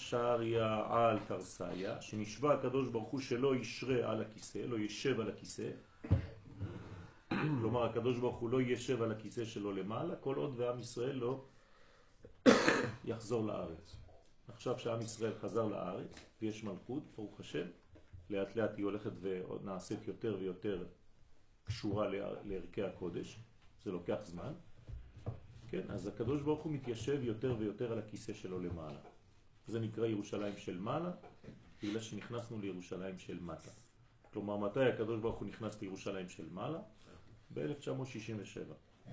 שעריה על תרסיה, שנשבע הקדוש ברוך הוא שלא ישרה על הכיסא, לא ישב על הכיסא. כלומר, הקדוש ברוך הוא לא ישב על הכיסא שלו למעלה, כל עוד ועם ישראל לא יחזור לארץ. עכשיו שעם ישראל חזר לארץ, ויש מלכות, ברוך השם, לאט לאט היא הולכת ונעשית יותר ויותר קשורה לערכי הקודש, זה לוקח זמן. כן, אז הקדוש ברוך הוא מתיישב יותר ויותר על הכיסא שלו למעלה. זה נקרא ירושלים של מעלה, בגלל שנכנסנו לירושלים של מטה. כלומר, מתי הקדוש ברוך הוא נכנס לירושלים של מעלה? ב-1967.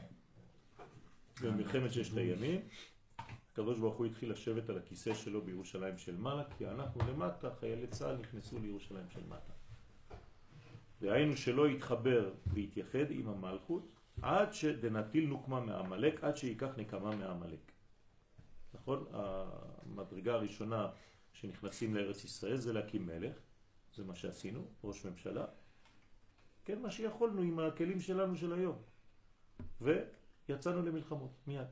במלחמת ששת הימים, הקדוש ברוך הוא התחיל לשבת על הכיסא שלו בירושלים של מעלה, כי אנחנו למטה, חיילי צה"ל נכנסו לירושלים של מטה. והיינו שלא יתחבר ויתייחד עם המלכות, עד שדנטיל נוקמה מהמלך, עד שיקח נקמה מהמלך. נכון? המדרגה הראשונה שנכנסים לארץ ישראל זה להקים מלך, זה מה שעשינו, ראש ממשלה. כן, מה שיכולנו עם הכלים שלנו של היום. ויצאנו למלחמות, מיד.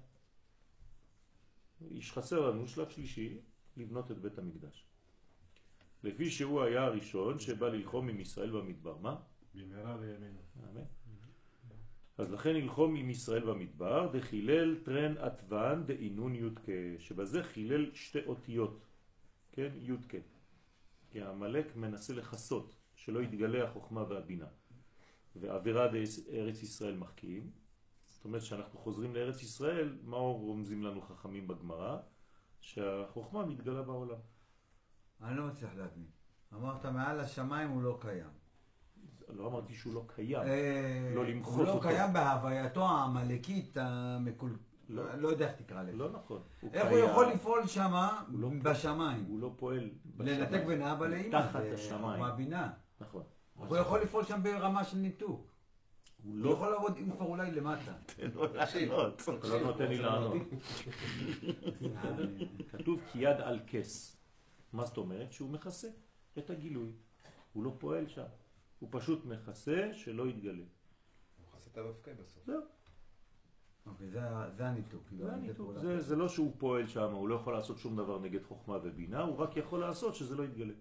איש חסר לנו שלב שלישי, לבנות את בית המקדש. לפי שהוא היה הראשון שבא ללחום עם ישראל במדבר. מה? במהרה בימינו. אמן. אז לכן ללחום עם ישראל במדבר, דחילל טרן עטוון דאינון יודקה, שבזה חילל שתי אותיות, כן, יודקה. כי המלך מנסה לחסות, שלא יתגלה החוכמה והבינה. ועבירה בארץ ישראל מחכים. זאת אומרת שאנחנו חוזרים לארץ ישראל, מה רומזים לנו חכמים בגמרא? שהחוכמה מתגלה בעולם. אני לא מצליח להבין. אמרת מעל השמיים הוא לא קיים. לא אמרתי שהוא לא קיים, לא למחות הוא אותו. לא קיים בהווייתו העמלקית לא יודע איך תקרא לזה. לא נכון. איך הוא יכול לפעול שם בשמיים? הוא לא פועל בשמיים. לנתק ונאבא לאמא. תחת השמיים. זה בינה. נכון. הוא יכול לפעול שם ברמה של ניתוק. הוא הוא יכול לעבוד אם כבר אולי למטה. אתה לא נותן לי לענות. כתוב כי יד על כס. מה זאת אומרת? שהוא מכסה את הגילוי. הוא לא פועל שם. הוא פשוט מכסה שלא יתגלה. הוא מכסה את המפקד בסוף. זהו. אוקיי, זה הניתוק. זה הניתוק. זה לא שהוא פועל שם, הוא לא יכול לעשות שום דבר נגד חוכמה ובינה, הוא רק יכול לעשות שזה לא יתגלה.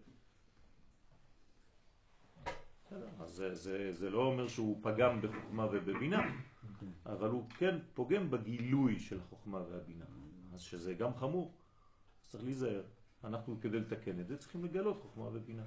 אז זה לא אומר שהוא פגם בחוכמה ובבינה, אבל הוא כן פוגם בגילוי של החוכמה והבינה. אז שזה גם חמור. צריך להיזהר. אנחנו כדי לתקן את זה צריכים לגלות חוכמה ובינה.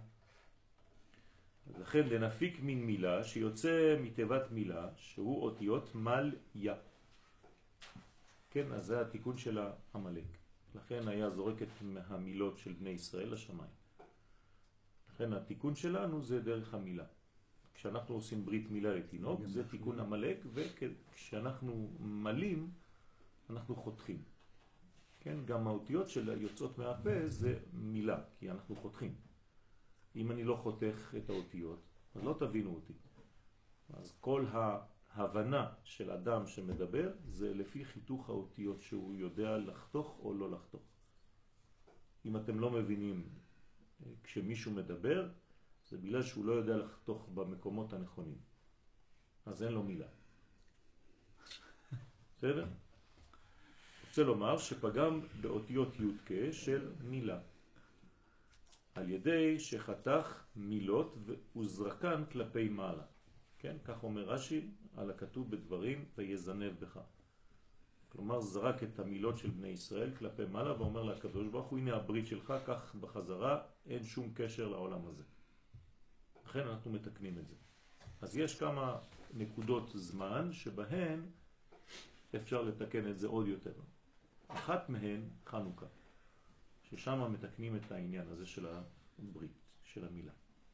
לכן לנפיק מין מילה שיוצא מתיבת מילה שהוא אותיות מל יה. כן, אז זה התיקון של המלך. לכן היה זורק את המילות של בני ישראל לשמיים. לכן התיקון שלנו זה דרך המילה. כשאנחנו עושים ברית מילה לתינוק, זה תיקון המלך, וכשאנחנו מלים, אנחנו חותכים. כן, גם האותיות של יוצאות מהפה זה מילה, כי אנחנו חותכים. אם אני לא חותך את האותיות, אז לא תבינו אותי. אז כל ההבנה של אדם שמדבר זה לפי חיתוך האותיות שהוא יודע לחתוך או לא לחתוך. אם אתם לא מבינים כשמישהו מדבר, זה בגלל שהוא לא יודע לחתוך במקומות הנכונים. אז אין לו מילה. בסדר? רוצה לומר שפגם באותיות יודקה של מילה. על ידי שחתך מילות וזרקן כלפי מעלה. כן, כך אומר רש"י על הכתוב בדברים ויזנב בך. כלומר זרק את המילות של בני ישראל כלפי מעלה ואומר לקדוש ברוך הוא, הנה הברית שלך, כך בחזרה, אין שום קשר לעולם הזה. לכן אנחנו מתקנים את זה. אז יש כמה נקודות זמן שבהן אפשר לתקן את זה עוד יותר. אחת מהן חנוכה. ששם מתקנים את העניין הזה של הברית, של המילה.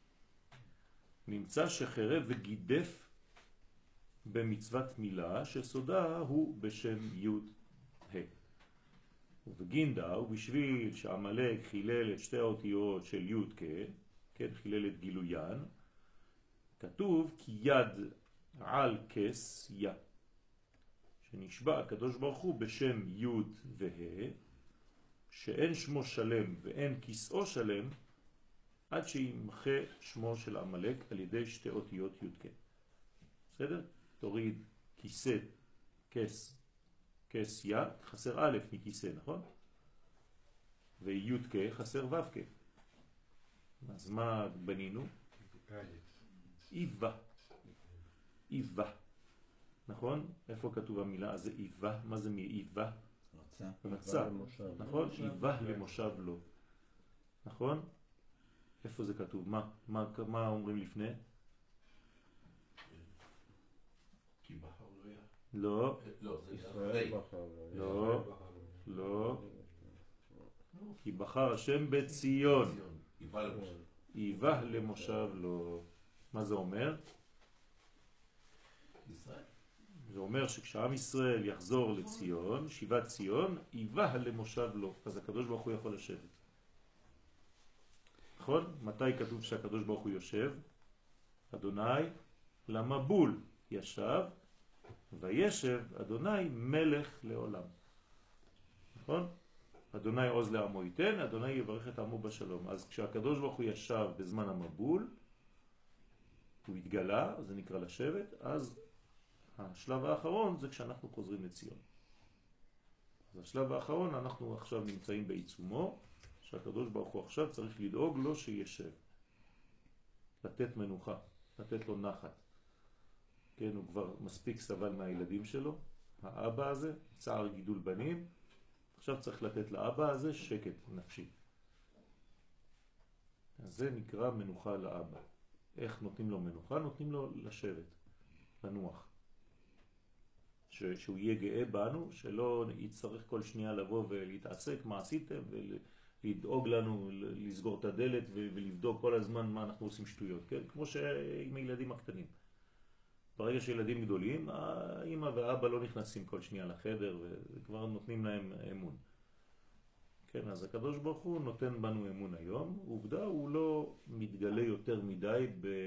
נמצא שחרב וגידף במצוות מילה שסודה הוא בשם יוד ה'. ובגינדה ובשביל שהמלך חילל את שתי האותיות של יוד כן, חילל את גילוין, כתוב כי יד על כס יה. שנשבע הקדוש ברוך הוא בשם יוד וה' שאין שמו שלם ואין כיסאו שלם עד שימחה שמו של המלך על ידי שתי אותיות י' כ'. בסדר? תוריד כיסא, כס יא, חסר א' מכיסא, נכון? וי"ק חסר ו"ק. אז מה בנינו? איבה. איבה. נכון? איפה כתוב המילה הזה איבה? מה זה מאיבה? רצה. נכון? איבה למושב לו. נכון? איפה זה כתוב? מה אומרים לפני? כי בחר לא היה. לא. לא, זה ישראל לא. לא. כי בחר השם בציון. איבה למושב לו. מה זה אומר? ישראל. זה אומר שכשעם ישראל יחזור לציון, שיבת ציון, איבה למושב לו. אז הקדוש ברוך הוא יכול לשבת. נכון? מתי כתוב שהקדוש ברוך הוא יושב? אדוני למבול ישב, וישב אדוני מלך לעולם. נכון? אדוני עוז לעמו ייתן, אדוני יברך את עמו בשלום. אז כשהקדוש ברוך הוא ישב בזמן המבול, הוא התגלה, זה נקרא לשבת, אז השלב האחרון זה כשאנחנו חוזרים לציון. אז השלב האחרון אנחנו עכשיו נמצאים בעיצומו, שהקדוש ברוך הוא עכשיו צריך לדאוג לו שישב. לתת מנוחה, לתת לו נחת. כן, הוא כבר מספיק סבל מהילדים שלו, האבא הזה, צער גידול בנים, עכשיו צריך לתת לאבא הזה שקט נפשי. אז זה נקרא מנוחה לאבא. איך נותנים לו מנוחה? נותנים לו לשבת, לנוח. שהוא יהיה גאה בנו, שלא יצטרך כל שנייה לבוא ולהתעסק מה עשיתם ולדאוג לנו, לסגור את הדלת ולבדוק כל הזמן מה אנחנו עושים שטויות, כן? כמו שעם הילדים הקטנים. ברגע שילדים גדולים, האמא והאבא לא נכנסים כל שנייה לחדר וכבר נותנים להם אמון. כן, אז הקדוש ברוך הוא נותן בנו אמון היום, עובדה הוא לא מתגלה יותר מדי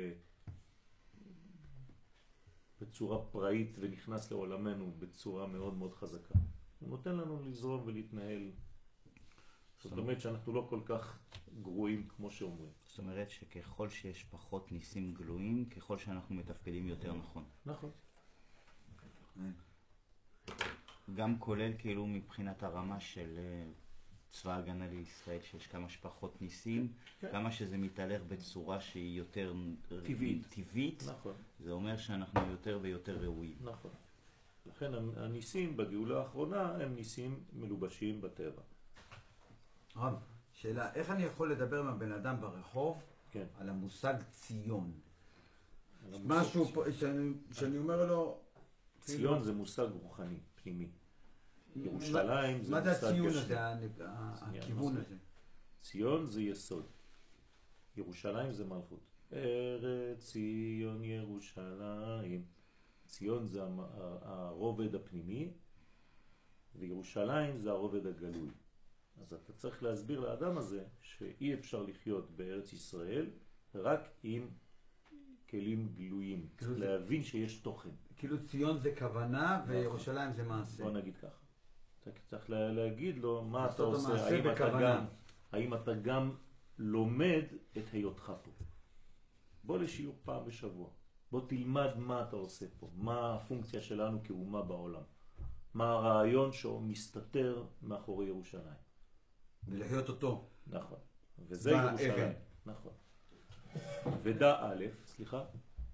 בצורה פראית ונכנס לעולמנו בצורה מאוד מאוד חזקה. הוא נותן לנו לזרום ולהתנהל. זאת אומרת שאנחנו לא כל כך גרועים כמו שאומרים. זאת אומרת שככל שיש פחות ניסים גלויים, ככל שאנחנו מתפקדים יותר נכון. נכון. גם כולל כאילו מבחינת הרמה של צבא הגנה לישראל, שיש כמה שפחות ניסים, כמה שזה מתהלך בצורה שהיא יותר טבעית, נכון. זה אומר שאנחנו יותר ויותר ראויים. נכון. לכן הניסים בגאולה האחרונה הם ניסים מלובשים בטבע. רב, שאלה, איך אני יכול לדבר עם הבן אדם ברחוב כן. על המושג ציון? על המושג משהו ציון. פה, שאני אומר לו... ציון זה מושג רוחני, פנימי. ירושלים זה מה זה מושג הציון גשמי. הזה, הכיוון הזה? ציון זה יסוד. ירושלים זה מלכות. ארץ ציון ירושלים. ציון זה הרובד הפנימי, וירושלים זה הרובד הגלוי. אז אתה צריך להסביר לאדם הזה שאי אפשר לחיות בארץ ישראל רק עם כלים גלויים. צריך להבין שיש תוכן. כאילו ציון זה כוונה וירושלים זה מעשה. בוא נגיד ככה. צריך להגיד לו מה אתה לעשות עושה, המעשה האם אתה גם לומד את היותך פה. בוא לשיעור פעם בשבוע. בוא תלמד מה אתה עושה פה, מה הפונקציה שלנו כאומה בעולם. מה הרעיון שמסתתר מאחורי ירושלים. ולחיות אותו. נכון. וזה ירושלים. נכון. ודע א', סליחה.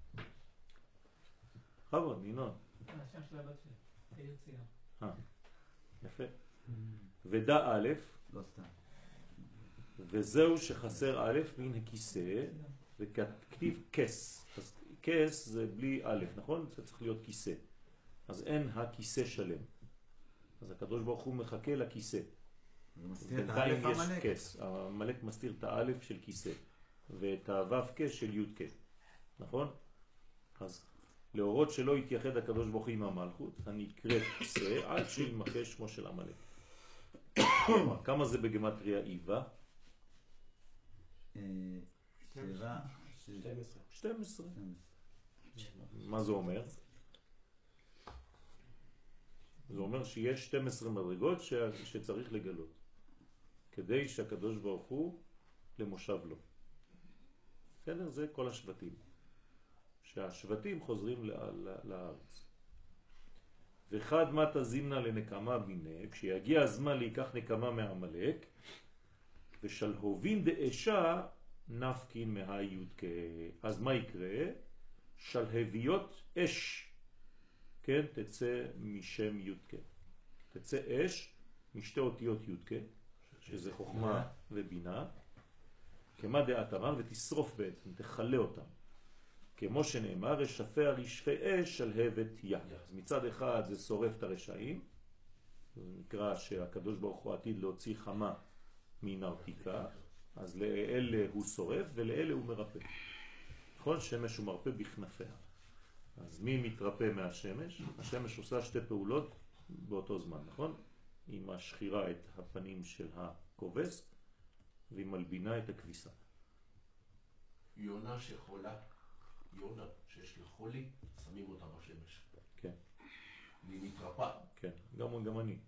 חבוד, ינון. השם של הבת שלי, תאיר ציון. יפה. ודע א', לא סתם. וזהו שחסר א', והנה כיסא, וכתיב כס. אז כס זה בלי א', נכון? זה צריך להיות כיסא. אז אין הכיסא שלם. אז הקדוש ברוך הוא מחכה לכיסא. בינתיים יש כס. המלאק מסתיר את האלף של כיסא, ואת הוו כס של י' כס. נכון? אז להורות שלא יתייחד הקדוש ברוך הוא עם המלכות, אני אקרא כיסא עד שימחה שמו של המלאק. כמה זה בגמטריה איבה? 12. מה זה אומר? זה אומר שיש 12 מדרגות שצריך לגלות כדי שהקדוש ברוך הוא למושב לו. בסדר? זה כל השבטים. שהשבטים חוזרים לארץ. וחד מתה זימנה לנקמה בינה, כשיגיע הזמן להיקח נקמה מהמלאק, ושלהובין דאשה נפקין מהי"ק. אז מה יקרה? שלהביות אש, כן, תצא משם י"ק. תצא אש משתי אותיות י"ק, שזה חוכמה ובינה, כמה דעת אמר, ותשרוף בעצם, תחלה אותם. כמו שנאמר, רשפי הרשפי אש שלהבת יה. אז מצד אחד זה שורף את הרשעים, זה נקרא שהקדוש ברוך הוא עתיד להוציא חמה מנרתיקה, אז לאלה הוא שורף ולאלה הוא מרפא. נכון? שמש הוא מרפא בכנפיה. אז מי מתרפא מהשמש? השמש עושה שתי פעולות באותו זמן, נכון? היא משחירה את הפנים של הכובס והיא מלבינה את הכביסה. יונה שחולה, יונה שיש לה חולי, שמים אותה בשמש. כן. והיא מתרפאה. כן, גם אני.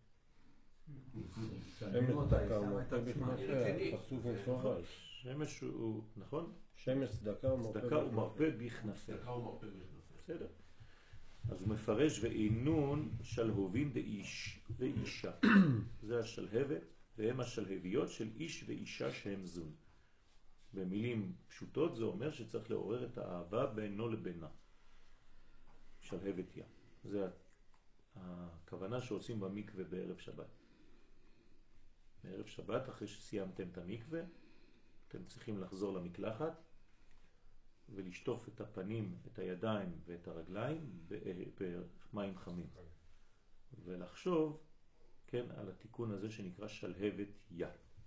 שמש הוא, נכון? שמש צדקה ומרפא בכנפיה. צדקה ומרפא בכנפיה. בסדר. אז הוא מפרש ואינון שלהובין דאיש ואישה. זה השלהבת, והם השלהביות של איש ואישה שהם זון. במילים פשוטות זה אומר שצריך לעורר את האהבה בינו לבינה. שלהבת יה. זה הכוונה שעושים במקווה בערב שבת. בערב שבת, אחרי שסיימתם את המקווה, אתם צריכים לחזור למקלחת ולשטוף את הפנים, את הידיים ואת הרגליים במים חמים. ולחשוב, כן, על התיקון הזה שנקרא שלהבת יה.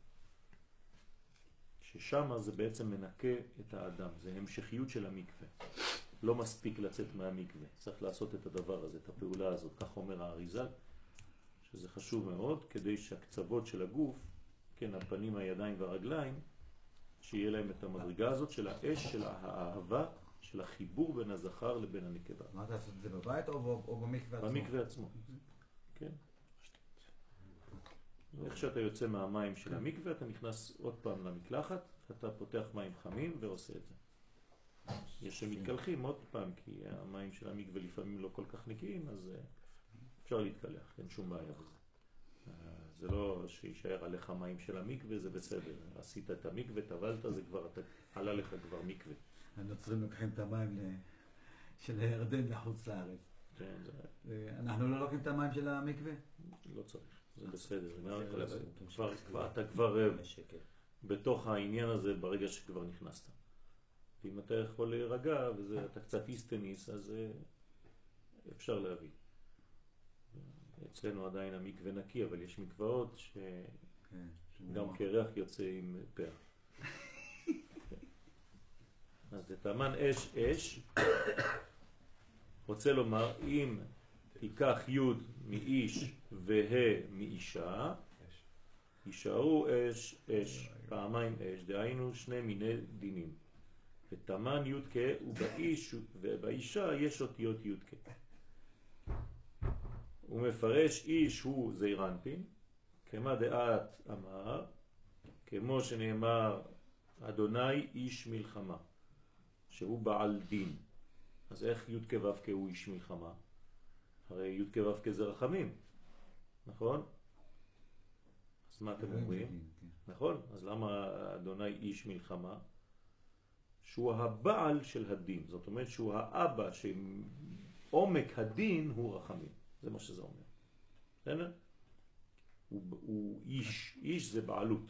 ששם זה בעצם מנקה את האדם, זה המשכיות של המקווה. לא מספיק לצאת מהמקווה, צריך לעשות את הדבר הזה, את הפעולה הזאת, כך אומר האריז"ל, שזה חשוב מאוד, כדי שהקצוות של הגוף, כן, הפנים, הידיים והרגליים, שיהיה להם את המדרגה הזאת של האש, של האהבה, של החיבור בין הזכר לבין הנקבה. מה אתה לעשות את זה בבית או במקווה עצמו? במקווה עצמו, כן. איך שאתה יוצא מהמים של המקווה, אתה נכנס עוד פעם למקלחת, אתה פותח מים חמים ועושה את זה. יש שמתקלחים עוד פעם, כי המים של המקווה לפעמים לא כל כך נקיים, אז אפשר להתקלח, אין שום בעיה בזה. זה לא שישאר עליך מים של המקווה, זה בסדר. עשית את המקווה, טבלת, זה כבר, עלה לך כבר מקווה. הנוצרים לוקחים את המים של הירדן לחוץ לארץ. כן, אנחנו לא לוקחים את המים של המקווה? לא צריך, זה בסדר. אתה כבר בתוך העניין הזה ברגע שכבר נכנסת. ואם אתה יכול להירגע ואתה קצת איסטניס, אז אפשר להביא. אצלנו עדיין המקווה נקי, אבל יש מקוואות שגם קרח יוצא עם פרח. אז את המן אש רוצה לומר, אם תיקח י' מאיש וה' מאישה, יישארו אש, פעמיים אש, דהיינו שני מיני דינים. ותמן י' כ' ובאיש ובאישה יש אותיות י' כ'. הוא מפרש איש הוא זעיר אנפין, כמה דעת אמר, כמו שנאמר אדוני איש מלחמה, שהוא בעל דין. אז איך י' כ' ו' כ' הוא איש מלחמה? הרי י' כ' ו' כ' זה רחמים, נכון? אז מה אתם אומרים? נכון? אז למה אדוני איש מלחמה? שהוא הבעל של הדין, זאת אומרת שהוא האבא שעומק הדין הוא רחמים. זה מה שזה אומר. בסדר? הוא איש, איש זה בעלות.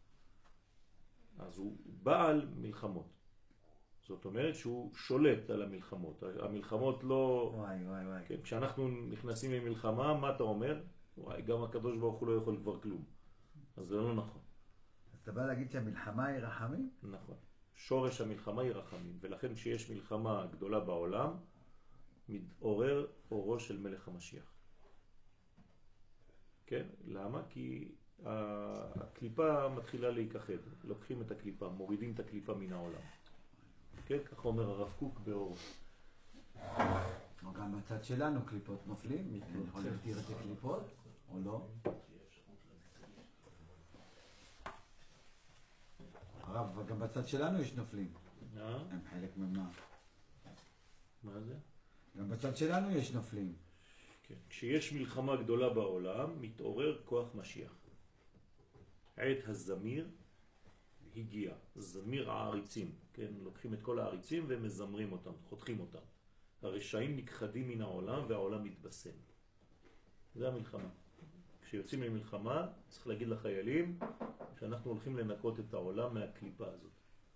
אז הוא בעל מלחמות. זאת אומרת שהוא שולט על המלחמות. המלחמות לא... וואי. כן, כשאנחנו נכנסים למלחמה, מה אתה אומר? וואי, גם הקדוש ברוך הוא לא יכול כבר כלום. אז זה לא נכון. אז אתה בא להגיד שהמלחמה היא רחמים? נכון. שורש המלחמה היא רחמים, ולכן כשיש מלחמה גדולה בעולם, מתעורר אורו של מלך המשיח. כן? למה? כי הקליפה מתחילה להיכחד. לוקחים את הקליפה, מורידים את הקליפה מן העולם. כן? כך אומר הרב קוק באורו. גם בצד שלנו קליפות נופלים, אני יכול להגדיר את זה קליפות, או לא? הרב, גם בצד שלנו יש נופלים. הם חלק ממה? מה זה? גם בצד שלנו יש נופלים. כן. כשיש מלחמה גדולה בעולם, מתעורר כוח משיח. עת הזמיר הגיע, זמיר העריצים, כן? לוקחים את כל העריצים ומזמרים אותם, חותכים אותם. הרשעים נכחדים מן העולם והעולם מתבשם. זה המלחמה. כשיוצאים למלחמה צריך להגיד לחיילים שאנחנו הולכים לנקות את העולם מהקליפה הזאת.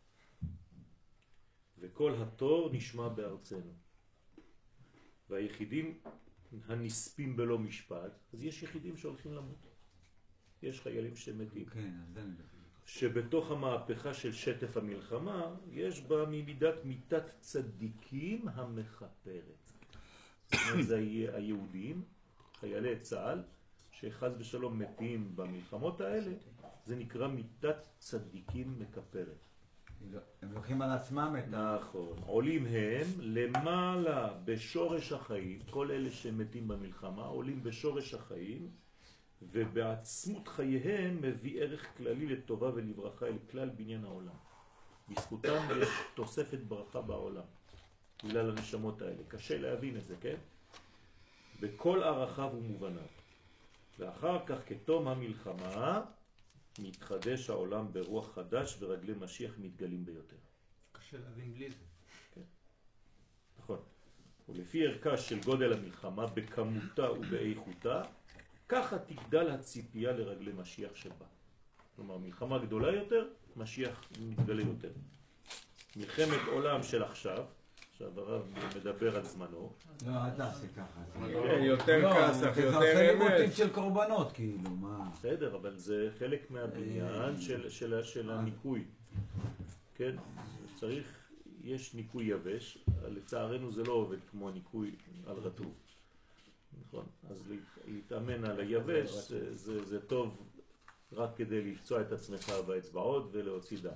וכל התור נשמע בארצנו. והיחידים הנספים בלא משפט, אז יש יחידים שהולכים למות. יש חיילים שמתים. כן, אז זה מדבר. שבתוך המהפכה של שטף המלחמה יש בה ממידת מיתת צדיקים המחפרת. זאת אומרת, זה היהודים, חיילי צה"ל, שחז ושלום מתים במלחמות האלה, זה נקרא מיתת צדיקים מקפרת. הם לוקחים על עצמם את נכון. עולים הם למעלה בשורש החיים, כל אלה שמתים במלחמה עולים בשורש החיים, ובעצמות חייהם מביא ערך כללי לטובה ולברכה אל כלל בניין העולם. בזכותם יש תוספת ברכה בעולם, בגלל הנשמות האלה. קשה להבין את זה, כן? בכל ערכיו ומובניו. ואחר כך כתום המלחמה מתחדש העולם ברוח חדש ורגלי משיח מתגלים ביותר. קשה להבין בלי זה. כן. נכון. ולפי ערכה של גודל המלחמה בכמותה ובאיכותה, ככה תגדל הציפייה לרגלי משיח שבא. כלומר, מלחמה גדולה יותר, משיח מתגלה יותר. מלחמת עולם של עכשיו הרב מדבר על זמנו. לא, אל תעשה ככה. יותר כסף, יותר זה חלק אמת. מוטיב של קורבנות, כאילו, מה? בסדר, אבל זה חלק מהבניין של הניקוי. כן? צריך, יש ניקוי יבש, לצערנו זה לא עובד כמו ניקוי על רטוב. נכון? אז להתאמן על היבש זה טוב רק כדי לפצוע את עצמך באצבעות ולהוציא דם.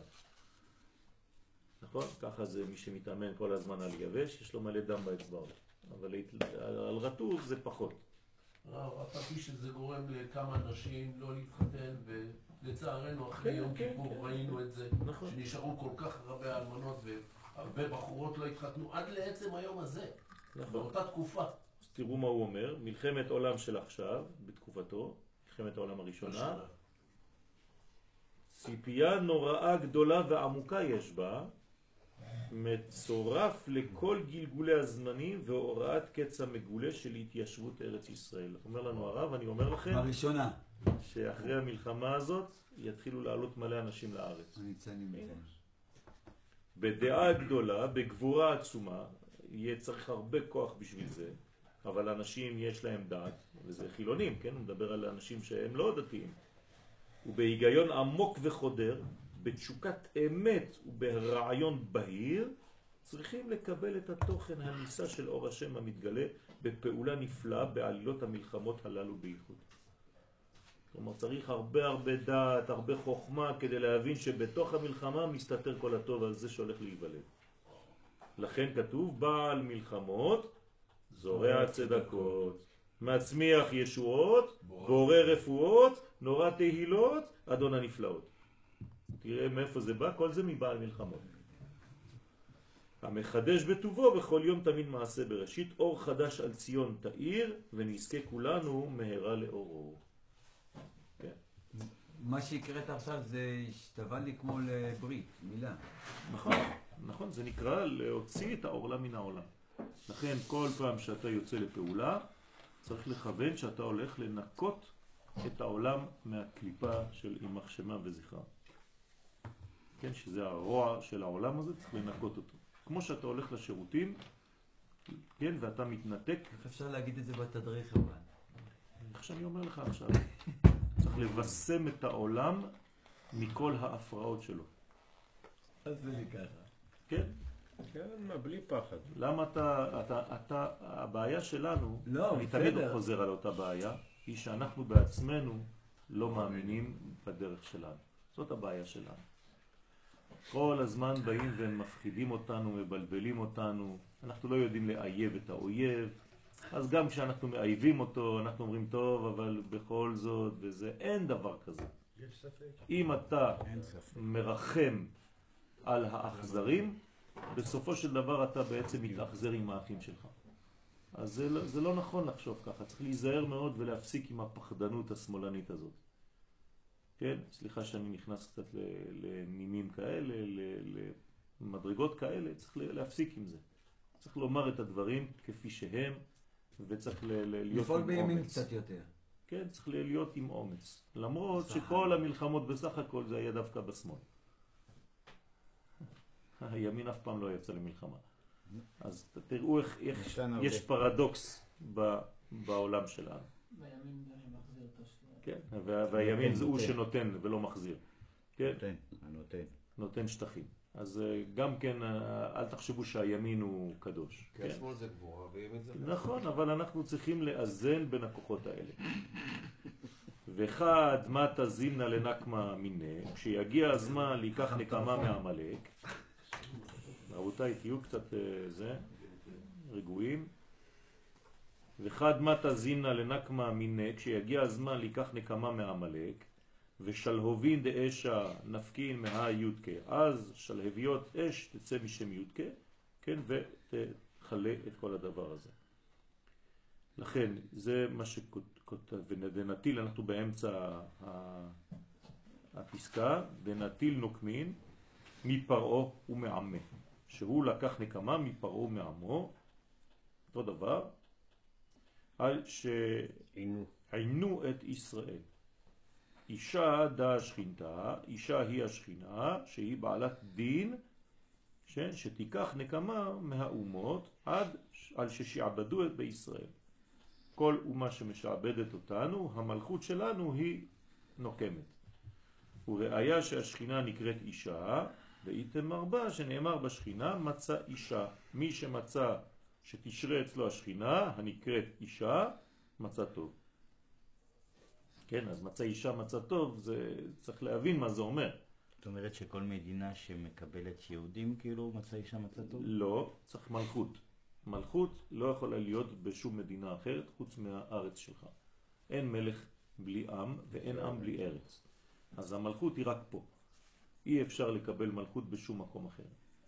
נכון? ככה זה מי שמתאמן כל הזמן על יבש, יש לו מלא דם באצבעות. אבל על רטוב זה פחות. אף על פי שזה גורם לכמה אנשים לא להתחתן, ולצערנו אחרי יום כיפור ראינו את זה, שנשארו כל כך הרבה אלמנות והרבה בחורות לא התחתנו עד לעצם היום הזה, באותה תקופה. אז תראו מה הוא אומר, מלחמת עולם של עכשיו, בתקופתו, מלחמת העולם הראשונה, ציפייה נוראה גדולה ועמוקה יש בה, מצורף לכל גלגולי הזמנים והוראת קץ המגולה של התיישבות ארץ ישראל. אומר לנו הרב, אני אומר לכם, הראשונה. שאחרי המלחמה הזאת יתחילו לעלות מלא אנשים לארץ. בדעה גדולה, בגבורה עצומה, יהיה צריך הרבה כוח בשביל זה, אבל אנשים יש להם דעת, וזה חילונים, כן? הוא מדבר על אנשים שהם לא דתיים. ובהיגיון עמוק וחודר, בתשוקת אמת וברעיון בהיר, צריכים לקבל את התוכן הניסה של אור השם המתגלה בפעולה נפלאה בעלילות המלחמות הללו בייחוד. כלומר, צריך הרבה דעת, הרבה חוכמה כדי להבין שבתוך המלחמה מסתתר כל הטוב על זה שהולך להיוולד. לכן כתוב בעל מלחמות, זורע צדקות, מצמיח ישועות, בורא רפואות, נורא תהילות, אדון הנפלאות. תראה מאיפה זה בא, כל זה מבעל מלחמות. המחדש בטובו בכל יום תמיד מעשה בראשית, אור חדש על ציון תאיר, ונזכה כולנו מהרה לאורו. כן. מה שהקראת עכשיו זה השתווה לי כמו לברית, מילה. נכון, זה נקרא להוציא את העורלה מן העולם. לכן כל פעם שאתה יוצא לפעולה, צריך לכוון שאתה הולך לנקות את העולם מהקליפה של אימך שמה וזכרה. כן, שזה הרוע של העולם הזה, צריך לנקות אותו. כמו שאתה הולך לשירותים, כן, ואתה מתנתק. איך אפשר להגיד את זה בתדריך אבל? איך שאני אומר לך עכשיו, צריך לבשם את העולם מכל ההפרעות שלו. אז זה לי ככה. כן? כן, מה, בלי פחד. למה הבעיה שלנו, לא, אני תמיד חוזר על אותה בעיה, היא שאנחנו בעצמנו לא מאמינים בדרך שלנו. זאת הבעיה שלנו. כל הזמן באים ומפחידים אותנו, מבלבלים אותנו, אנחנו לא יודעים לאייב את האויב, אז גם כשאנחנו מאייבים אותו, אנחנו אומרים טוב, אבל בכל זאת, וזה, אין דבר כזה. יש ספק. אם אתה מרחם על האכזרים, בסופו של דבר אתה בעצם מתאכזר עם האחים שלך. אז זה לא נכון לחשוב ככה, צריך להיזהר מאוד ולהפסיק עם הפחדנות השמאלנית הזאת. כן? סליחה שאני נכנס קצת לנימים כאלה, למדרגות כאלה, צריך להפסיק עם זה. צריך לומר את הדברים כפי שהם, וצריך להיות עם אומץ. לפעול בימין קצת יותר. כן, צריך להיות עם אומץ. למרות שכל המלחמות בסך הכל זה היה דווקא בשמאל. הימין אף פעם לא יצא למלחמה. אז תראו איך יש פרדוקס בעולם שלנו. והימין מחזיר את השלום. כן, והימין זה הוא שנותן ולא מחזיר. כן? נותן שטחים. אז גם כן, אל תחשבו שהימין הוא קדוש. כי השמאל זה גבורה וימין זה... נכון, אבל אנחנו צריכים לאזן בין הכוחות האלה. וחד מה תזימנה לנקמה מיני, כשיגיע הזמן להיקח נקמה מעמלק. רבותיי, תהיו קצת רגועים. וחד מה תזימנה לנקמה מיני, כשיגיע הזמן להיקח נקמה מעמלק, ושלהובין דאשה נפקין מה יודקה, אז שלהביות אש תצא משם יודקה, כן, ותחלה את כל הדבר הזה. לכן זה מה שכותב, ונטיל, אנחנו באמצע הפסקה, ונטיל נוקמין מפרעו ומעמה, שהוא לקח נקמה מפרעו ומעמו, אותו דבר, על שעינו את ישראל. אישה דה שכינתה, אישה היא השכינה, שהיא בעלת דין, שתיקח נקמה מהאומות על ששעבדו את בישראל. כל אומה שמשעבדת אותנו, המלכות שלנו היא נוקמת. וראיה שהשכינה נקראת אישה, ואיתם מרבה שנאמר בשכינה מצא אישה. מי שמצא שתשרה אצלו השכינה, הנקראת אישה, מצא טוב. כן, אז מצא אישה, מצא טוב, זה צריך להבין מה זה אומר. זאת אומרת שכל מדינה שמקבלת יהודים, כאילו מצא אישה, מצא טוב? לא, צריך מלכות. מלכות לא יכולה להיות בשום מדינה אחרת חוץ מהארץ שלך. אין מלך בלי עם ואין עם בלי ארץ. אז המלכות היא רק פה. אי אפשר לקבל מלכות בשום מקום אחר.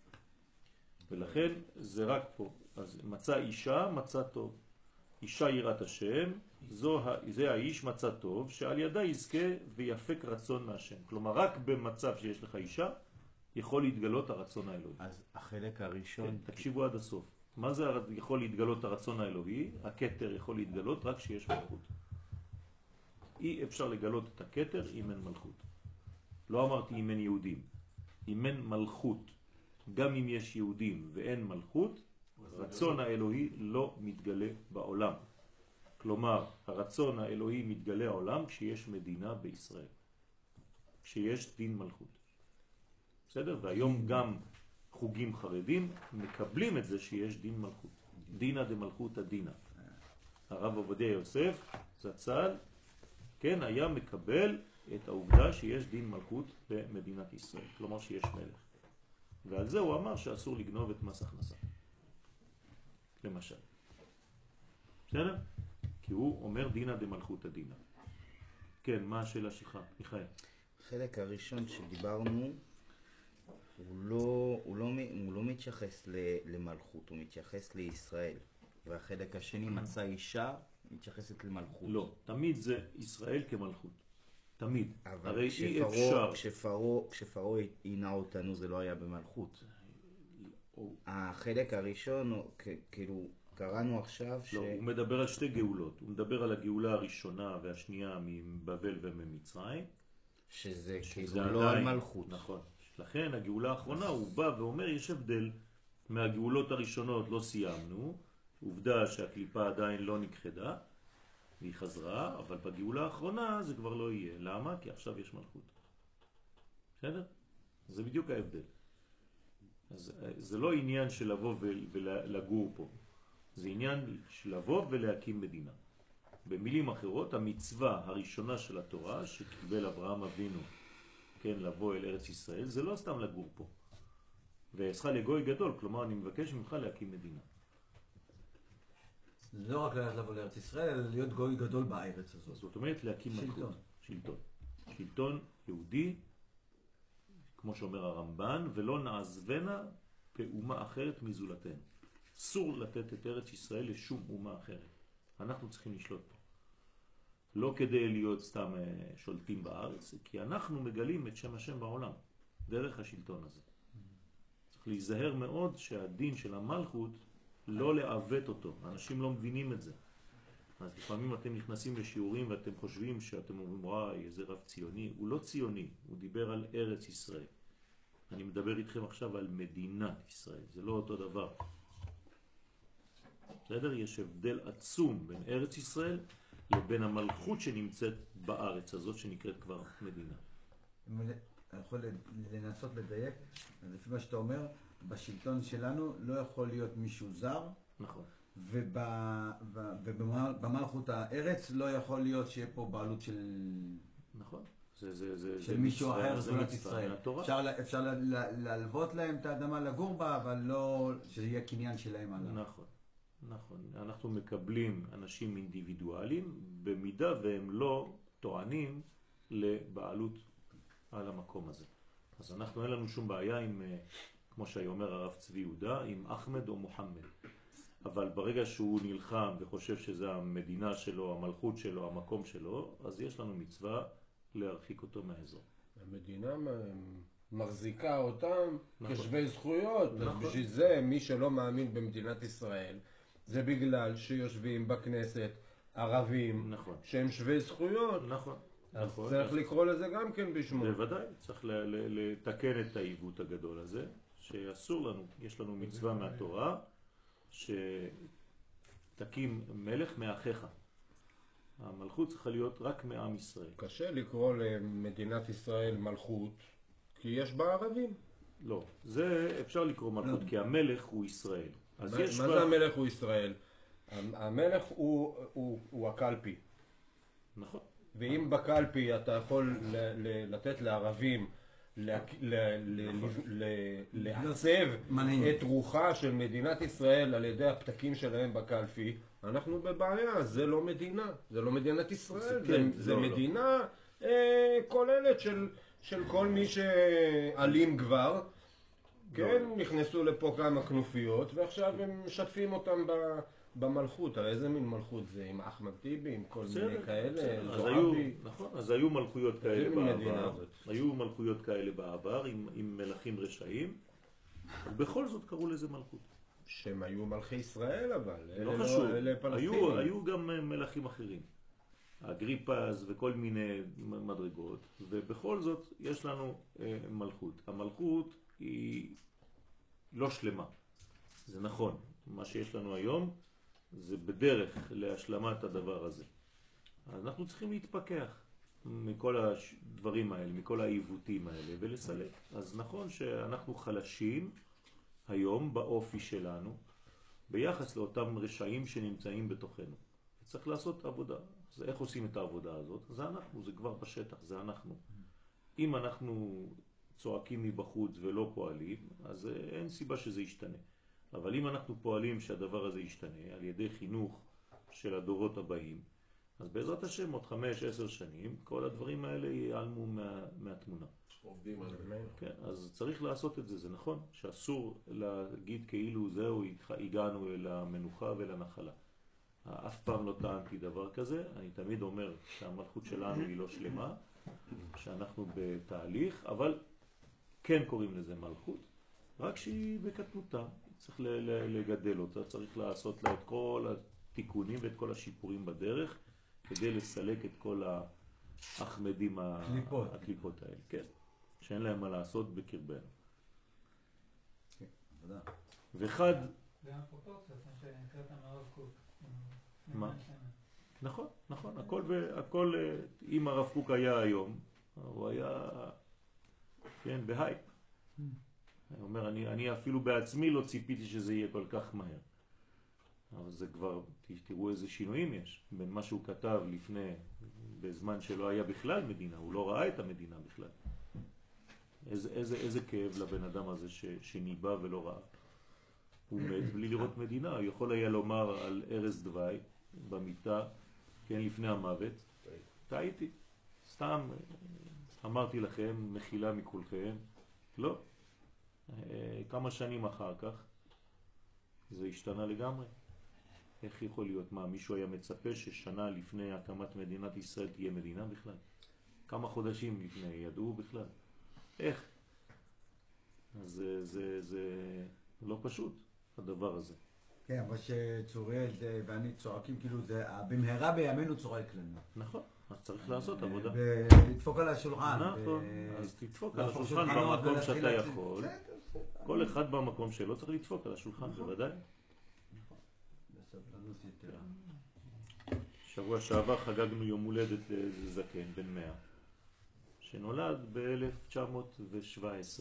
ולכן זה רק פה. אז מצא אישה, מצא טוב. אישה יראת השם, זה האיש מצא טוב, שעל ידה יזכה ויפק רצון מהשם. כלומר, רק במצב שיש לך אישה, יכול להתגלות הרצון האלוהי. אז החלק הראשון... כן, תקשיבו עד הסוף. מה זה יכול להתגלות הרצון האלוהי? הכתר יכול להתגלות רק כשיש מלכות. אי אפשר לגלות את הכתר אם אין מלכות. לא אמרתי אם אין יהודים. אם אין מלכות, גם אם יש יהודים ואין מלכות, רצון האלוהי לא מתגלה בעולם. כלומר, הרצון האלוהי מתגלה העולם כשיש מדינה בישראל. כשיש דין מלכות. בסדר? והיום גם חוגים חרדים מקבלים את זה שיש דין מלכות. דינה דמלכות הדינה. הרב עובדיה יוסף, זצ"ל, כן, היה מקבל את העובדה שיש דין מלכות במדינת ישראל. כלומר שיש מלך. ועל זה הוא אמר שאסור לגנוב את מס הכנסה. למשל. בסדר? כי הוא אומר דינה דמלכות הדינה. כן, מה השאלה שלך, מיכאל? החלק הראשון שדיברנו, הוא לא מתייחס למלכות, הוא מתייחס לישראל. והחלק השני, מצא אישה, מתייחסת למלכות. לא, תמיד זה ישראל כמלכות. תמיד. אבל כשפרעה עינה אותנו זה לא היה במלכות. החלק הראשון, כאילו, קראנו עכשיו לא, הוא מדבר על שתי גאולות. הוא מדבר על הגאולה הראשונה והשנייה מבבל וממצרים. שזה כאילו לא על מלכות. נכון. לכן הגאולה האחרונה הוא בא ואומר יש הבדל. מהגאולות הראשונות לא סיימנו. עובדה שהקליפה עדיין לא נכחדה. והיא חזרה, אבל בגאולה האחרונה זה כבר לא יהיה. למה? כי עכשיו יש מלכות. בסדר? זה בדיוק ההבדל. אז זה לא עניין של לבוא ולגור פה. זה עניין של לבוא ולהקים מדינה. במילים אחרות, המצווה הראשונה של התורה שקיבל אברהם אבינו, כן, לבוא אל ארץ ישראל, זה לא סתם לגור פה. ועשך לגוי גדול, כלומר אני מבקש ממך להקים מדינה. לא רק לבוא לארץ ישראל, אלא להיות גוי גדול בארץ הזאת. זאת אומרת להקים מלכות. שלטון יהודי, כמו שאומר הרמב"ן, ולא נעזבנה באומה אחרת מזולתנו. אסור לתת את ארץ ישראל לשום אומה אחרת. אנחנו צריכים לשלוט פה. לא כדי להיות סתם שולטים בארץ, כי אנחנו מגלים את שם השם בעולם. דרך השלטון הזה. צריך להיזהר מאוד שהדין של המלכות לא לעוות אותו. אנשים לא מבינים את זה. אז לפעמים אתם נכנסים לשיעורים ואתם חושבים שאתם אומרים, וואי, איזה רב ציוני. הוא לא ציוני, הוא דיבר על ארץ ישראל. אני מדבר איתכם עכשיו על מדינת ישראל, זה לא אותו דבר. בסדר? יש הבדל עצום בין ארץ ישראל לבין המלכות שנמצאת בארץ הזאת שנקראת כבר מדינה. אני יכול לנסות לדייק, אז לפי מה שאתה אומר, בשלטון שלנו לא יכול להיות מישהו זר, נכון. ובמלכות הארץ לא יכול להיות שיהיה פה בעלות של... נכון. של מישהו אחר, זולת ישראל. אפשר להלוות להם את האדמה לגור בה, אבל לא שזה יהיה קניין שלהם עליו. נכון, נכון. אנחנו מקבלים אנשים אינדיבידואליים, במידה והם לא טוענים לבעלות על המקום הזה. אז אנחנו אין לנו שום בעיה עם, כמו שאומר הרב צבי יהודה, עם אחמד או מוחמד. אבל ברגע שהוא נלחם וחושב שזה המדינה שלו, המלכות שלו, המקום שלו, אז יש לנו מצווה להרחיק אותו מהאזור. המדינה מחזיקה אותם נכון. כשווי זכויות. נכון. אז בשביל זה מי שלא מאמין במדינת ישראל, זה בגלל שיושבים בכנסת ערבים נכון. שהם שווי זכויות. נכון. אז נכון. צריך לקרוא לזה גם כן בשמו. בוודאי, צריך לתקן את העיוות הגדול הזה, שאסור לנו, יש לנו מצווה מהתורה, שתקים מלך מאחיך. המלכות צריכה להיות רק מעם ישראל. קשה לקרוא למדינת ישראל מלכות, כי יש בה ערבים. לא, זה אפשר לקרוא מלכות, כי המלך הוא ישראל. אז מה יש זה המלך הוא ישראל? המלך הוא הקלפי. נכון. ואם בקלפי אתה יכול לתת לערבים לעצב את רוחה של מדינת ישראל על ידי הפתקים שלהם בקלפי, אנחנו בבעיה. זה לא מדינה, זה לא מדינת ישראל, זה מדינה כוללת של כל מי שעלים כבר. כן, נכנסו לפה כמה כנופיות ועכשיו הם משתפים אותם במלכות. הרי איזה מין מלכות זה? עם אחמד טיבי, עם כל מיני כאלה, זועבי. נכון, אז היו מלכויות כאלה בעבר. היו מלכויות כאלה בעבר עם מלכים רשעים, ובכל זאת קראו לזה מלכות. שהם היו מלכי ישראל אבל, לא חשוב, אלה פלסטינים. היו גם מלכים אחרים. אגריפס וכל מיני מדרגות, ובכל זאת יש לנו מלכות. המלכות היא לא שלמה. זה נכון. מה שיש לנו היום זה בדרך להשלמת הדבר הזה. אז אנחנו צריכים להתפכח מכל הדברים האלה, מכל העיוותים האלה ולסלק. אז נכון שאנחנו חלשים היום באופי שלנו ביחס לאותם רשעים שנמצאים בתוכנו. צריך לעשות עבודה. אז איך עושים את העבודה הזאת? זה אנחנו, זה כבר בשטח, זה אנחנו. אם אנחנו צועקים מבחוץ ולא פועלים, אז אין סיבה שזה ישתנה. אבל אם אנחנו פועלים שהדבר הזה ישתנה על ידי חינוך של הדורות הבאים, אז בעזרת השם עוד 5-10 שנים כל הדברים האלה ייעלמו מהתמונה. עובדים על זה. כן, אז צריך לעשות את זה, זה נכון שאסור להגיד כאילו זהו הגענו אל המנוחה ולנחלה. אף פעם לא טענתי דבר כזה, אני תמיד אומר שהמלכות שלנו היא לא שלמה, שאנחנו בתהליך, אבל כן קוראים לזה מלכות, רק שהיא בקטנותה, צריך לגדל אותה, צריך לעשות לה את כל התיקונים ואת כל השיפורים בדרך, כדי לסלק את כל האחמדים, הקליפות האלה, כן, שאין להם מה לעשות בקרבנו. וחד... גם פרופורציות, מה שנקראת הרב קוק. מה? נכון, נכון, הכל, אם הרב קוק היה היום, הוא היה, כן, בהייפ. הוא אומר, אני אפילו בעצמי לא ציפיתי שזה יהיה כל כך מהר. אבל זה כבר, תראו איזה שינויים יש בין מה שהוא כתב לפני, בזמן שלא היה בכלל מדינה, הוא לא ראה את המדינה בכלל. איזה כאב לבן אדם הזה שניבא ולא ראה. הוא מת בלי לראות מדינה, הוא יכול היה לומר על ארז דווי במיטה, כן, לפני המוות, טעיתי, סתם אמרתי לכם, מחילה מכולכם, לא. כמה שנים אחר כך זה השתנה לגמרי. איך יכול להיות? מה, מישהו היה מצפה ששנה לפני הקמת מדינת ישראל תהיה מדינה בכלל? כמה חודשים לפני ידעו בכלל? איך? זה לא פשוט, הדבר הזה. כן, אבל שצוריאל ואני צועקים, כאילו זה במהרה בימינו צורק לנו. נכון, אז צריך לעשות עבודה. לדפוק על השולחן. נכון, אז תדפוק על השולחן במקום שאתה יכול. כל אחד במקום שלו צריך לדפוק על השולחן, בוודאי. בסבלנות יותר. שבוע שעבר חגגנו יום הולדת לזקן, בן 100, שנולד ב-1917.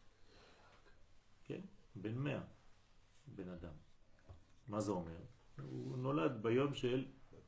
כן, בן 100, בן אדם. מה זה אומר? הוא נולד ביום של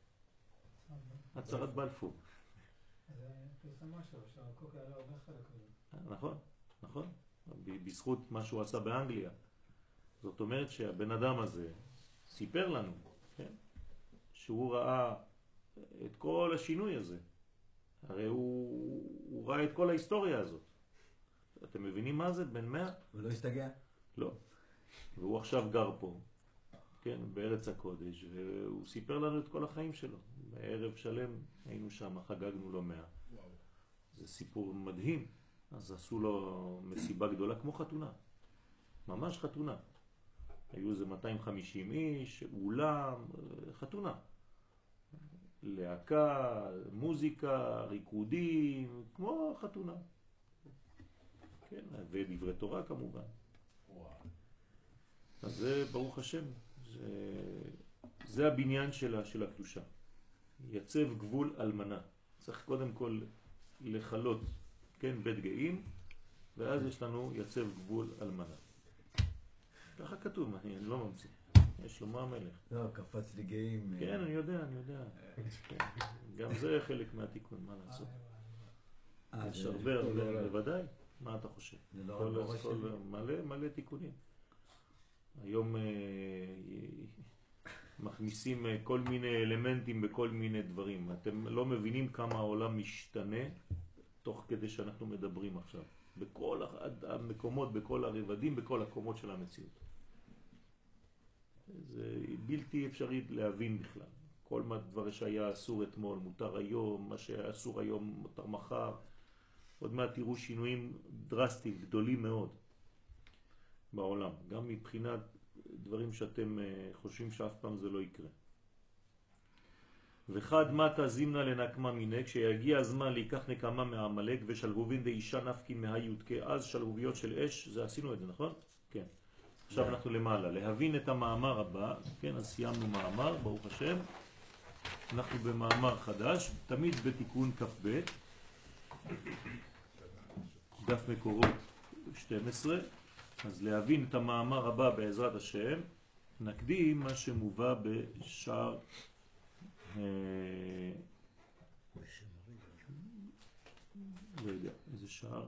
הצהרת בלפור. זה פרסם משהו, שהקוק היה לו הרבה חלק. נכון, נכון. בזכות מה שהוא עשה באנגליה. זאת אומרת שהבן אדם הזה סיפר לנו, כן? שהוא ראה את כל השינוי הזה. הרי הוא ראה את כל ההיסטוריה הזאת. אתם מבינים מה זה? בן 100? הוא לא הסתגע? לא. והוא עכשיו גר פה, כן, בארץ הקודש, והוא סיפר לנו את כל החיים שלו. בערב שלם היינו שם, חגגנו לו 100. זה סיפור מדהים. אז עשו לו מסיבה גדולה כמו חתונה. ממש חתונה. היו איזה 250 איש, אולם, חתונה. להקה, מוזיקה, ריקודים, כמו חתונה. כן, ודברי תורה כמובן. אז זה ברוך השם, זה הבניין של הקדושה. יצב גבול אלמנה. צריך קודם כל לחלות, כן, בית גאים, ואז יש לנו יצב גבול אלמנה. ככה כתוב, אני לא ממציא. יש שלמה המלך. לא, קפץ לי גאים. כן, אני יודע. גם זה חלק מהתיקון, מה לעשות? יש הרבה, בוודאי. מה אתה חושב? מלא תיקונים. היום מכניסים כל מיני אלמנטים בכל מיני דברים. אתם לא מבינים כמה העולם משתנה תוך כדי שאנחנו מדברים עכשיו. בכל המקומות, בכל הרבדים, בכל הקומות של המציאות. זה בלתי אפשרי להבין בכלל. כל דבר שהיה אסור אתמול מותר היום, מה שהיה אסור היום מותר מחר. עוד מעט תראו שינויים דרסטיים, גדולים מאוד בעולם. גם מבחינת דברים שאתם חושבים שאף פעם זה לא יקרה. וחד מתה זימנה לנקמה מינק, כשיגיע הזמן להיקח נקמה מהעמלק, ושלהובין דאישה נפקין מהיודקה, אז שלהוביות של אש, זה עשינו את זה, נכון? כן. עכשיו אנחנו למעלה, להבין את המאמר הבא, כן, אז סיימנו מאמר, ברוך השם. אנחנו במאמר חדש, תמיד בתיקון כ"ב, דף מקורות 12, אז להבין את המאמר הבא בעזרת השם, נקדים מה שמובא בשער, לא יודע, איזה שער?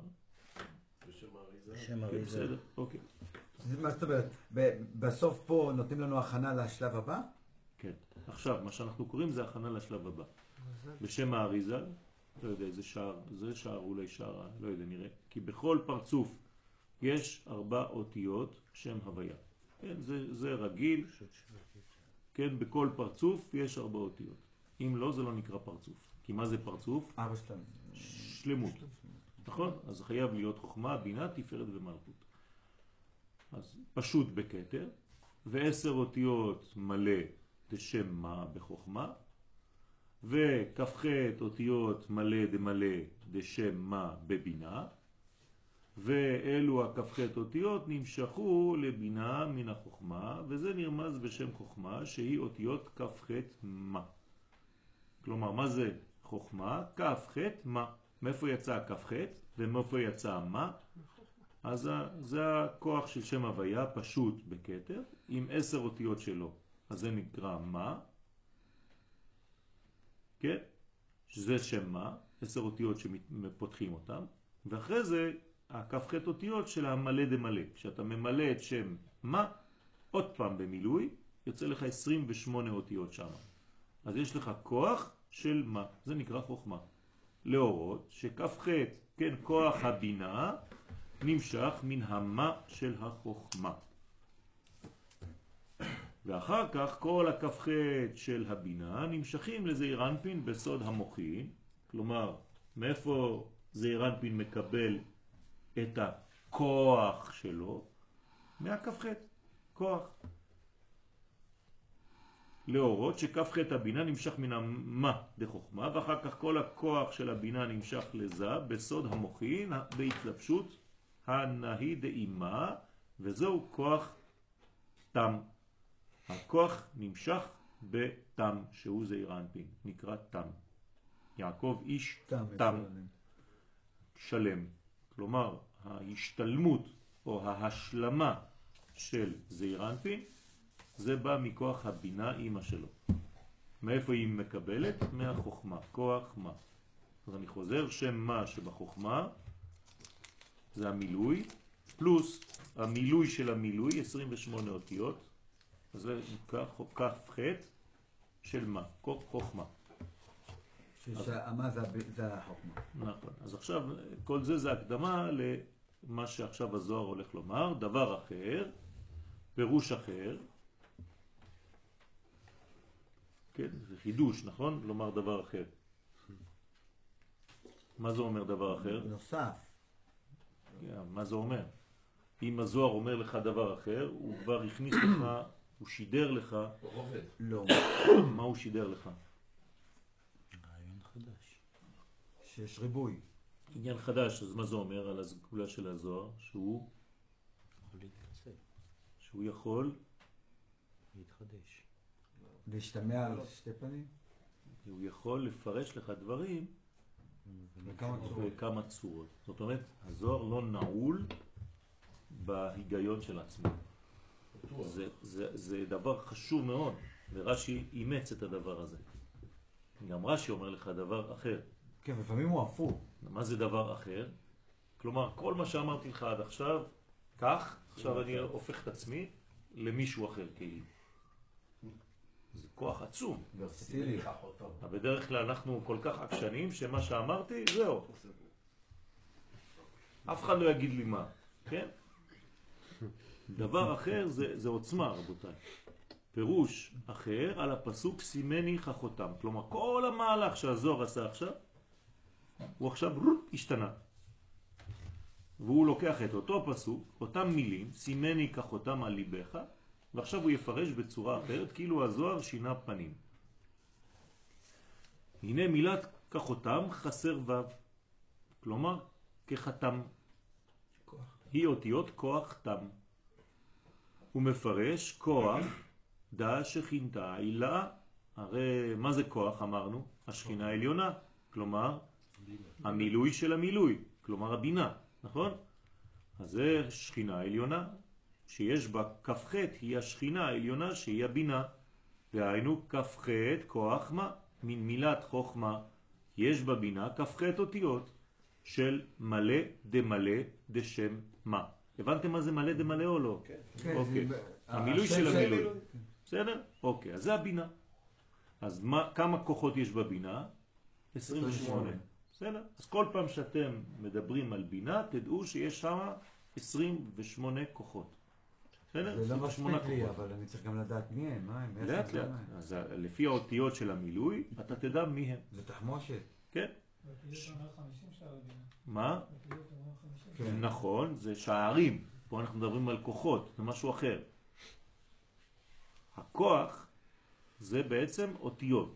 בשם אריזה. בסדר, אוקיי. מה זאת אומרת? בסוף פה נותנים לנו הכנה לשלב הבא? כן. עכשיו, מה שאנחנו קוראים זה הכנה לשלב הבא. בשם האריזה, לא יודע איזה שער, זה שער, אולי שער, לא יודע, נראה. כי בכל פרצוף יש 4 אותיות שם הוויה. כן, זה רגיל. כן, בכל פרצוף יש 4 אותיות. אם לא, זה לא נקרא פרצוף. כי מה זה פרצוף? שלמות. נכון? אז חייב להיות חוכמה, בינה, תפארת ומלכות. אז פשוט בכתר, ו10 אותיות מלא דשם מה בחוכמה, וכ"ח אותיות מלא דמלא דשם מה בבינה, ואלו הכ"ח אותיות נמשכו לבינה מן החוכמה, וזה נרמז בשם חוכמה שהיא אותיות כ"ח מה. כלומר, מה זה חוכמה? כ"ח מה. מאיפה יצא כ"ח ומאיפה יצא מה? אז זה הכוח של שם הוויה, פשוט בכתר, עם 10 אותיות שלו. אז זה נקרא מה. כן? שזה שם מה, 10 אותיות שפותחים אותם. ואחרי זה, הכ"ח אותיות של המלא דמלא. כשאתה ממלא את שם מה, עוד פעם במילוי, יוצא לך 28 אותיות שם. אז יש לך כוח של מה. זה נקרא חוכמה. להורות שכ"ח, כן, כוח הבינה, נמשך מן המה של החוכמה. ואחר כך כל הכ"ח של הבינה נמשכים לזעיר אנפין בסוד המוחין. כלומר, מאיפה זעיר אנפין מקבל את הכוח שלו מהכ"ח, כוח. להורות שכ"ח הבינה נמשך מן המה דחוכמה, ואחר כך כל הכוח של הבינה נמשך לזה בסוד המוחין בהתלבשות הנהי דאימה, וזהו כוח תם. הכוח נמשך בתם, שהוא זעיר אנפין, נקרא תם. יעקב איש תם, שלם. כלומר, ההשתלמות או ההשלמה של זעיר אנפין, זה בא מכוח הבינה אמא שלו. מאיפה היא מקבלת? מהחוכמה, כוח מה. אז אני חוזר, שם מה שבחוכמה זה המילוי, פלוס המילוי של המילוי, 28 אותיות, אז זה כ"ח של מה, חוכמה. שהמה זה החוכמה. נכון, אז עכשיו כל זה הקדמה למה שעכשיו הזוהר הולך לומר, דבר אחר, פירוש אחר, כן, זה חידוש, נכון? לומר דבר אחר. מה זה אומר דבר אחר? נוסף. מה זה אומר? אם הזוהר אומר לך דבר אחר, הוא כבר הכניס לך, הוא שידר לך. לא. מה הוא שידר לך? רעיון חדש. שיש ריבוי. עניין חדש, אז מה זה אומר על הסגולה של הזוהר? שהוא יכול להתחדש. להשתמע על שתי פנים? הוא יכול לפרש לך דברים בכמה צורות. זאת אומרת, הזוהר לא נעול בהיגיון של עצמו. זה דבר חשוב מאוד, ורש"י אימץ את הדבר הזה. גם רש"י אומר לך דבר אחר. כן, לפעמים הוא הפוך. מה זה דבר אחר? כלומר, כל מה שאמרתי לך עד עכשיו, כך, עכשיו אני הופך את עצמי למישהו אחר כאילו. זה כוח עצום. ורסטילי. בדרך כלל אנחנו כל כך עקשנים שמה שאמרתי זהו. אף אחד לא יגיד לי מה, כן? דבר אחר זה עוצמה, רבותיי. פירוש אחר על הפסוק סימני חכותם. כלומר, כל המהלך שהזוהר עשה עכשיו, הוא עכשיו השתנה. והוא לוקח את אותו פסוק, אותם מילים, סימני כחותם על ליבך, ועכשיו הוא יפרש בצורה אחרת, כאילו הזוהר שינה פנים. הנה מילת כחותם חסר ו', כלומר כחתם. היא אותיות כוח תם. הוא מפרש כוח דה שכינתה אילה, הרי מה זה כוח אמרנו? השכינה העליונה, כלומר המילוי של המילוי, כלומר הבינה, נכון? אז זה שכינה עליונה שיש בה כ"ח, היא השכינה העליונה שהיא הבינה, והיינו כ"ח כוח מה, מן מילת חוכמה, יש בבינה כ"ח אותיות של מלא דמלא דשם מה. הבנתם מה זה מלא דמלא או לא? כן. אוקיי. המילוי של המילוי. בסדר? אוקיי, אז זה הבינה. אז כמה כוחות יש בבינה? 28. בסדר? אז כל פעם שאתם מדברים על בינה, תדעו שיש שם 28 כוחות. בסדר? זה לא מספיק לי, אבל אני צריך גם לדעת מי הם, מה הם. לאט לאט. אז לפי האותיות של המילוי, אתה תדע מי הם. זה תחמושת. כן. בקהילות אומר 50 שער הבינה. מה? בקהילות אומר 50. כן. נכון, זה שערים. פה אנחנו מדברים על כוחות, זה משהו אחר. הכוח זה בעצם אותיות.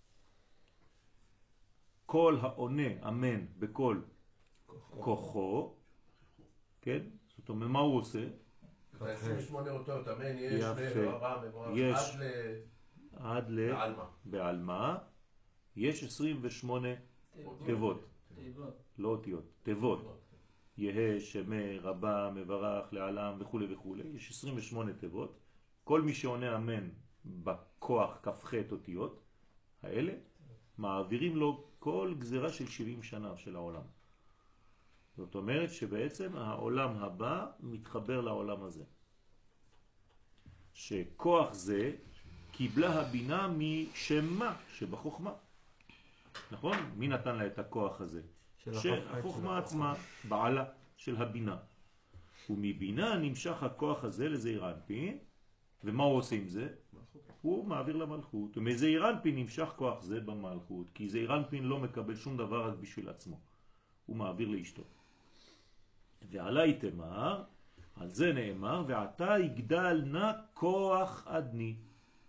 כל העונה אמן בכל כוחו, כן? זאת אומרת, מה הוא עושה? 28 אותות, אמן, יש, יש. עד בעלמה. יש 28 תיבות. לא אותיות, תיבות. יהא, שמה, רבה, מברך, לעלם וכו' וכו'. יש 28 תיבות. כל מי שעונה אמן בכוח כ"ח אותיות האלה, מעבירים לו כל גזרה של 70 שנה של העולם. זאת אומרת שבעצם העולם הבא מתחבר לעולם הזה. שכוח זה קיבלה הבינה משמה שבחוכמה. נכון? מי נתן לה את הכוח הזה? שהחוכמה עצמה, בעלה של הבינה. ומבינה נמשך הכוח הזה לזעיר אנפין, ומה הוא עושה עם זה? הוא מעביר למלכות. ומזעיר אנפין נמשך כוח זה במלכות, כי זעיר אנפין לא מקבל שום דבר רק בשביל עצמו. הוא מעביר לאשתו. ועלי תמר, על זה נאמר, ועתה יגדל נא כוח אדני.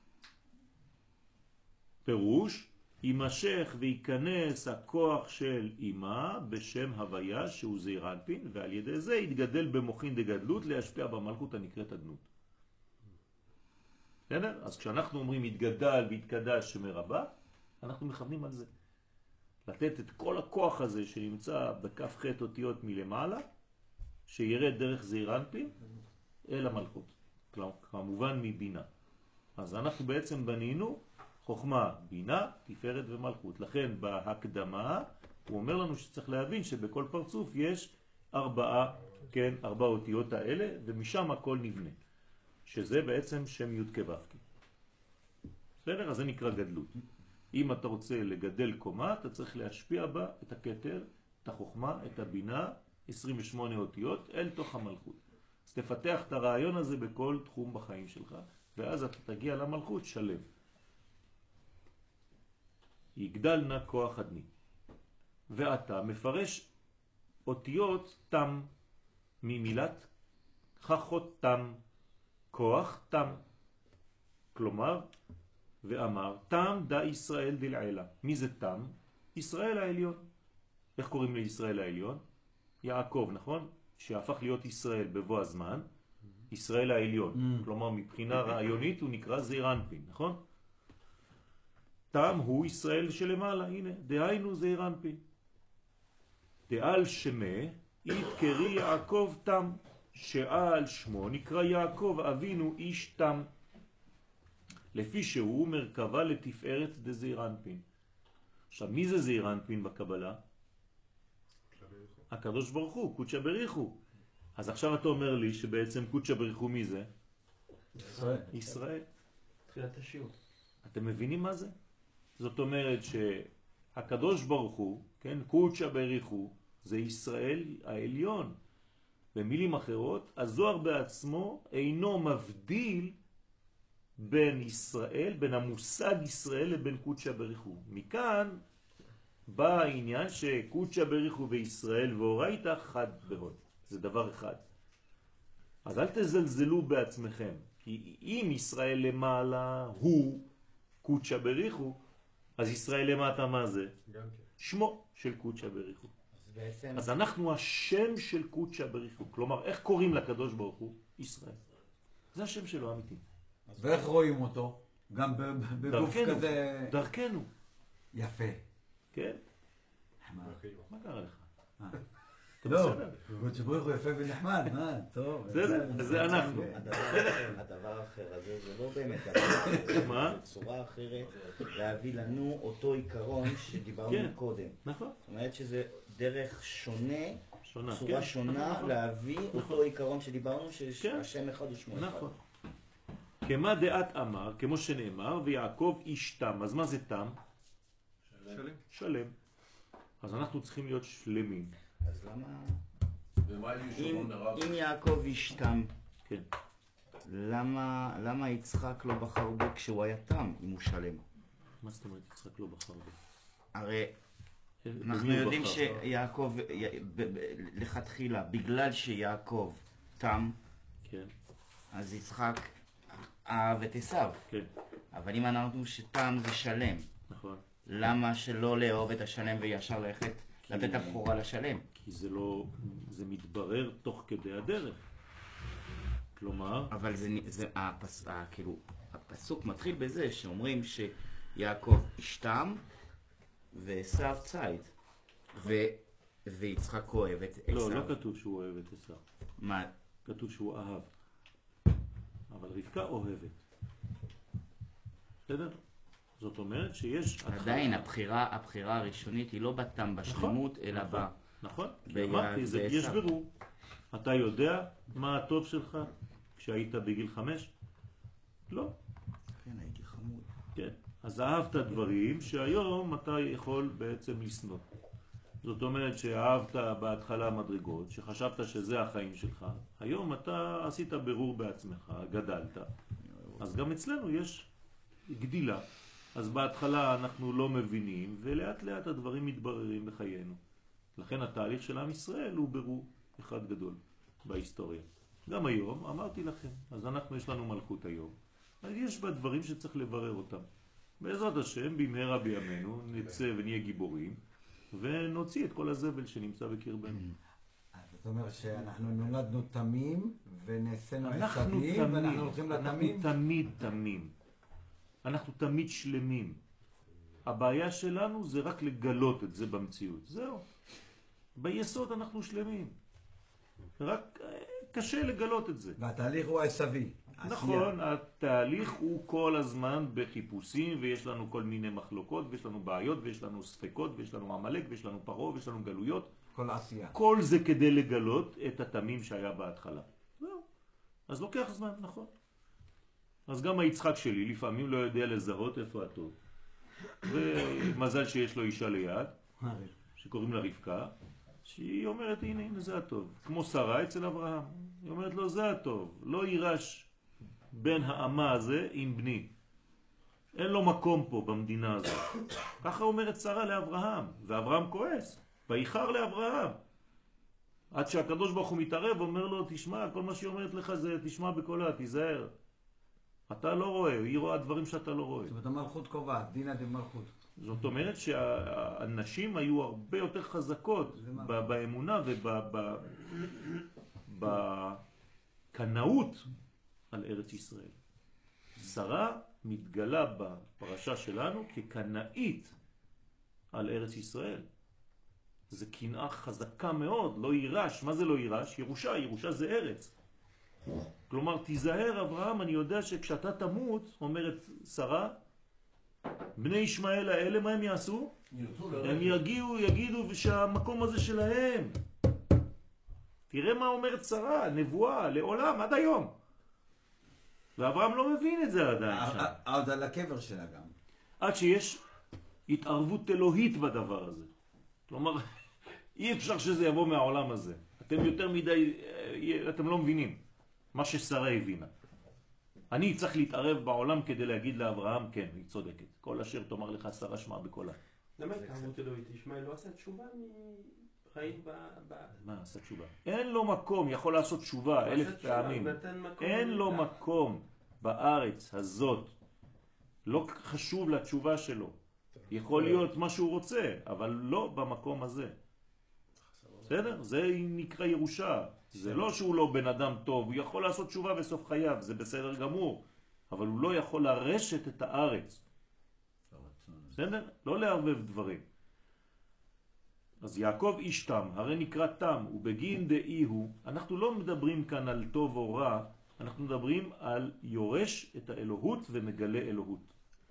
פירוש, יימשך וייכנס הכוח של אמא בשם הוויה שהוא זעיר אנפין, ועל ידי זה יתגדל במוחין דגדלות להשפיע במלכות הנקראת אדנות. בסדר? אז כשאנחנו אומרים יתגדל ויתקדש שמרבה, אנחנו מכוונים על זה. לתת את כל הכוח הזה שנמצא בכף ח' אותיות מלמעלה, שירד דרך זעיר אנפין אל המלכות. כמובן מבינה. אז אנחנו בעצם בנינו חוכמה, בינה, תפארת ומלכות. לכן בהקדמה הוא אומר לנו שצריך להבין שבכל פרצוף יש 4 אותיות האלה, ומשם הכל נבנה. שזה בעצם שם י' כ' ו'. בסדר? אז זה נקרא גדלות. אם אתה רוצה לגדל קומה, אתה צריך להשפיע בה את הכתר, את החוכמה, את הבינה, 28 אותיות, אל תוך המלכות. אז תפתח את הרעיון הזה בכל תחום בחיים שלך, ואז אתה תגיע למלכות שלם. יגדל נא כוח אדני. ואתה מפרש אותיות תם ממילת חכות תם, כוח תם. כלומר, ואמר, תם דה ישראל דלעילה. מי זה תם? ישראל העליון. איך קוראים לישראל העליון? יעקב, נכון? שהפך להיות ישראל בבוא הזמן, ישראל העליון. כלומר, מבחינה רעיונית הוא נקרא זעיר אנפין, נכון? תם הוא ישראל שלמעלה, הנה, דהיינו זעיר אנפין. דעל שמה יתקרי יעקב תם, שעל שמו נקרא יעקב אבינו איש תם, לפי שהוא מרכבה לתפארת דזעיר אנפין. עכשיו, מי זה זעיר אנפין בקבלה? הקדוש ברוך הוא, קודשא בריך הוא. אז עכשיו אתה אומר לי שבעצם קודשא בריך הוא מי זה? ישראל. ישראל. תחילת השיעור. אתם מבינים מה זה? זאת אומרת שהקדוש ברוך הוא, כן, קודשא בריך הוא, זה ישראל העליון. במילים אחרות, הזוהר בעצמו אינו מבדיל בין ישראל, בין המושג ישראל לבין קודשא בריך הוא. מכאן בא העניין שקודשא בריך הוא וישראל ואורייתא חד בהוד. זה דבר אחד. אז אל תזלזלו בעצמכם, כי אם ישראל למעלה הוא קודשא בריך הוא, אז ישראל למטה מה זה? שמו של קודשא בריך הוא. אז אנחנו השם של קודשא בריך הוא. כלומר, איך קוראים לקדוש ברוך הוא? ישראל. זה השם שלו אמיתי. ואיך רואים אותו? גם בגוף כזה... דרכנו. יפה. כן? מה קרה לך? לא, קודשא בריך הוא יפה ונחמד, מה? טוב. זה אנחנו. הדבר האחר הזה זה לא באמת דבר. מה? בצורה אחרת להביא לנו אותו עיקרון שדיברנו קודם. נכון. זאת אומרת שזה דרך שונה, צורה כן. שונה להביא אותו עיקרון שדיברנו שהשם אחד ושמו אחד. נכון. כמה דעת אמר, כמו שנאמר, ויעקב איש תם. אז מה זה תם? שלם. אז אנחנו צריכים להיות שלמים. אז למה... אם יעקב איש תם, כן. למה יצחק לא בחר בו כשהוא היה תם, אם הוא שלם? מה זאת אומרת יצחק לא בחר בו? הרי אנחנו יודעים שיעקב, לכתחילה, בגלל שיעקב תם, כן. אז יצחק אהב את עשיו. כן. אבל אם אמרנו שתם זה שלם, נכון. למה שלא לאהוב את השלם וישר ללכת לתת הבכורה לשלם? כי זה לא, זה מתברר תוך כדי הדרך. כלומר... אבל כאילו, הפסוק מתחיל בזה שאומרים שיעקב אשתם ועשיו ציד, ויצחק אוהב את עשיו. לא כתוב שהוא אוהב את עשיו. מה? כתוב שהוא אהב. אבל רבקה אוהבת. בסדר? זאת אומרת שיש... עדיין הבחירה הראשונית היא לא בתם בשלמות, אלא ב... נכון, כי אמרתי, יש בירור. אתה יודע מה הטוב שלך כשהיית בגיל 5? לא. כן, הייתי חמוד. כן, אז אהבת דברים שהיום אתה יכול בעצם לסנות. זאת אומרת שאהבת בהתחלה מדרגות, שחשבת שזה החיים שלך, היום אתה עשית בירור בעצמך, גדלת. אז גם אצלנו יש גדילה. אז בהתחלה אנחנו לא מבינים, ולאט לאט הדברים מתבררים בחיינו. לכן התהליך של עם ישראל הוא בירור. אחד גדול בהיסטוריה. גם היום, אמרתי לכם, אז יש לנו מלכות היום. אז יש בה דברים שצריך לברר אותם. בעזרת השם, במהרה בימינו, נצא ונהיה גיבורים, ונוציא את כל הזבל שנמצא בקרבנו. זאת אומרת שאנחנו נולדנו תמים, ונעשינו עשבים, ואנחנו הולכים לתמים? אנחנו תמיד תמים. אנחנו תמיד שלמים. הבעיה שלנו זה רק לגלות את זה במציאות. זהו. ביסוד אנחנו שלמים. רק קשה לגלות את זה. והתהליך הוא עשבי. נכון, התהליך הוא כל הזמן בחיפושים, ויש לנו כל מיני מחלוקות, ויש לנו בעיות, ויש לנו ספקות, ויש לנו עמלק, ויש לנו פרו, ויש לנו גלויות. כל עשייה. כל זה כדי לגלות את התמים שהיה בהתחלה. זהו. אז לוקח זמן, נכון. אז גם היצחק שלי לפעמים לא יודע לזהות איפה הטוב. ומזל שיש לו אישה ליד, שקוראים לה רבקה, שהיא אומרת, הנה זה הטוב. כמו שרה אצל אברהם. היא אומרת לו, זה הטוב. לא יירש בין האמה הזה עם בני. אין לו מקום פה במדינה הזאת. ככה אומרת שרה לאברהם, ואברהם כועס. ואיחר לאברהם. עד שהקדוש ברוך הוא מתערב, אומר לו, תשמע, כל מה שהיא אומרת לך זה, תשמע בקולה, תיזהר. אתה לא רואה, היא רואה דברים שאתה לא רואה. זאת אומרת, המלכות קובעת, דינא דמלכות. זאת אומרת שהנשים היו הרבה יותר חזקות באמונה ובקנאות על ארץ ישראל. שרה מתגלה בפרשה שלנו כקנאית על ארץ ישראל. זה קנאה חזקה מאוד, לא יירש. מה זה לא יירש? ירושה, ירושה זה ארץ. כלומר, תיזהר אברהם, אני יודע שכשאתה תמות, אומרת שרה, בני ישמעאל האלה, מה הם יעשו? הם יגידו שהמקום הזה שלהם. תראה מה אומרת שרה, נבואה, לעולם, עד היום. ואברהם לא מבין את זה עדיין שם. עוד על הקבר שלה גם. עד שיש התערבות אלוהית בדבר הזה. כלומר, אי אפשר שזה יבוא מהעולם הזה. אתם יותר מדי, אתם לא מבינים מה ששרה הבינה. אני צריך להתערב בעולם כדי להגיד לאברהם, כן, היא צודקת. כל אשר תאמר לך שרה שמע בקולה. למה התערבות אלוהית? ישמעאל לא עשה תשובה ראית מה עשה תשובה? אין לו מקום, יכול לעשות תשובה 1000 פעמים. אין לו מקום בארץ הזאת. לא חשוב לתשובה שלו. יכול להיות מה שהוא רוצה, אבל לא במקום הזה. בסדר? זה נקרא ירושה. זה לא שהוא לא בן אדם טוב, הוא יכול לעשות תשובה בסוף חייו, זה בסדר גמור. אבל הוא לא יכול לרשת את הארץ. בסדר? לא לערבב דברים. אז יעקב איש תם, הרי נקרא תם, ובגין דאי הוא, אנחנו לא מדברים כאן על טוב או רע, אנחנו מדברים על יורש את האלוהות ומגלה אלוהות.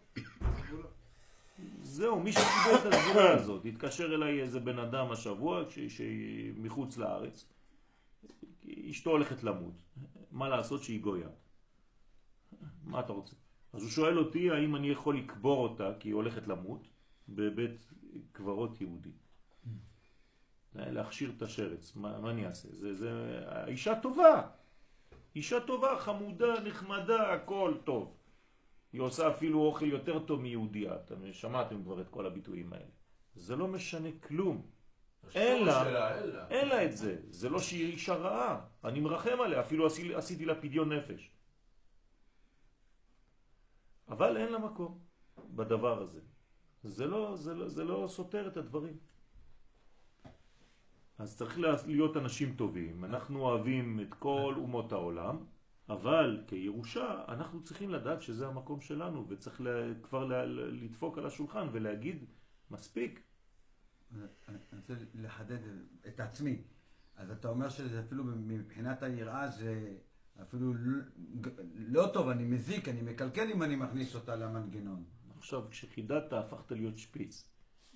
זהו, מי שקיבל את הסגולה הזאת, התקשר אליי איזה בן אדם השבוע מחוץ לארץ, אשתו הולכת למות, מה לעשות שהיא גויה? מה אתה רוצה? אז הוא שואל אותי האם אני יכול לקבור אותה כי היא הולכת למות בבית קברות יהודי. להכשיר את השרץ, מה אני אעשה? זה אישה טובה, אישה טובה, חמודה, נחמדה, הכל טוב. היא עושה אפילו אוכל יותר טוב מיהודיה, אתם שמעתם כבר את כל הביטויים האלה. זה לא משנה כלום. אין לה את זה. זה לא שהיא אישה רעה. אני מרחם עליה, אפילו עשיתי לה פדיון נפש. אבל אין לה מקום בדבר הזה. זה לא סותר את הדברים. אז צריך להיות אנשים טובים. אנחנו אוהבים את כל אומות העולם, אבל כירושה אנחנו צריכים לדעת שזה המקום שלנו, וצריך כבר לדפוק על השולחן ולהגיד מספיק. אני רוצה לחדד את עצמי. אז אתה אומר שזה אפילו מבחינת היראה זה אפילו לא טוב, אני מזיק, אני מקלקל אם אני מכניס אותה למנגנון. עכשיו כשחידדת הפכת להיות שפיץ.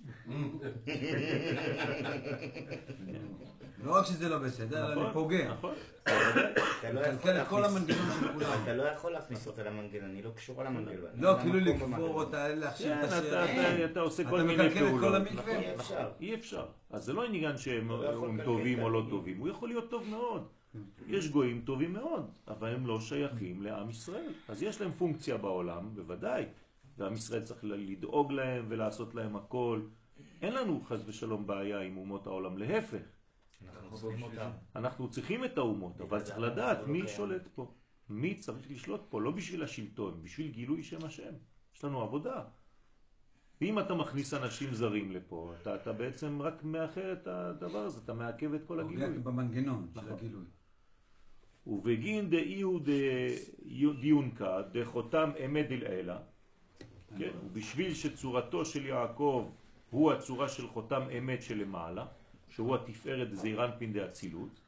לא רק שזה לא בסדר, אני פוגע. נכון. מקלקל את כל המנגנון של כולם. אתה לא יכול להכניס אותה למנגנון, אני לא קשורה למנגנון. לא, כאילו לקבור אותה, להכשיר את השאלה. אתה עושה כל מיני פעולות. אתה מקלקל את כל המקווה? אי אפשר. אי אפשר. אז זה לא עניין שהם טובים או לא טובים. הוא יכול להיות טוב מאוד. יש גויים טובים מאוד, אבל הם לא שייכים לעם ישראל. אז יש להם פונקציה בעולם, בוודאי. ועם ישראל צריך לדאוג להם ולעשות להם הכל. אין לנו חס ושלום בעיה עם אומות העולם, להפך. אנחנו צריכים את האומות, אבל צריך לדעת מי שולט פה. מי צריך לשלוט פה, לא בשביל השלטון, בשביל גילוי שם השם. יש לנו עבודה. ואם אתה מכניס אנשים זרים לפה, אתה בעצם רק מאחר את הדבר הזה, אתה מעכב את כל הגילוי. פוגע במנגנון של הגילוי. ובגין דאיהו דיונקה דחותם אמת דלעילה, כן, ובשביל שצורתו של יעקב הוא הצורה של חותם אמת שלמעלה, שהוא התפארת זעירנפין דאצילות,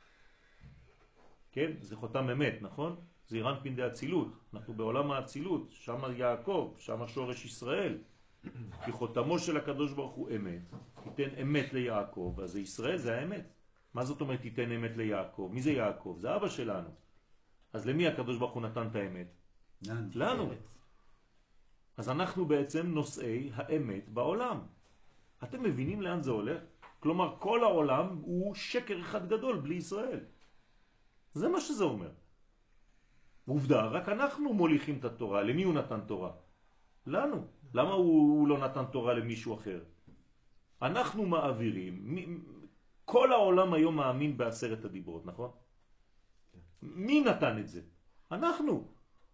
כן, זה חותם אמת, נכון? זעירנפין דאצילות, אנחנו בעולם האצילות, שם יעקב, שם שורש ישראל, כי חותמו של הקדוש ברוך הוא אמת, תיתן אמת ליעקב, אז ישראל זה האמת. מה זאת אומרת תיתן אמת ליעקב? מי זה יעקב? זה אבא שלנו. אז למי הקדוש ברוך הוא נתן את האמת? לנו. אז אנחנו בעצם נושאי האמת בעולם. אתם מבינים לאן זה הולך? כלומר, כל העולם הוא שקר אחד גדול בלי ישראל. זה מה שזה אומר. עובדה, רק אנחנו מוליכים את התורה. למי הוא נתן תורה? לנו. למה הוא לא נתן תורה למישהו אחר? אנחנו מעבירים. כל העולם היום מאמין בעשרת הדיברות, נכון? מי נתן את זה? אנחנו.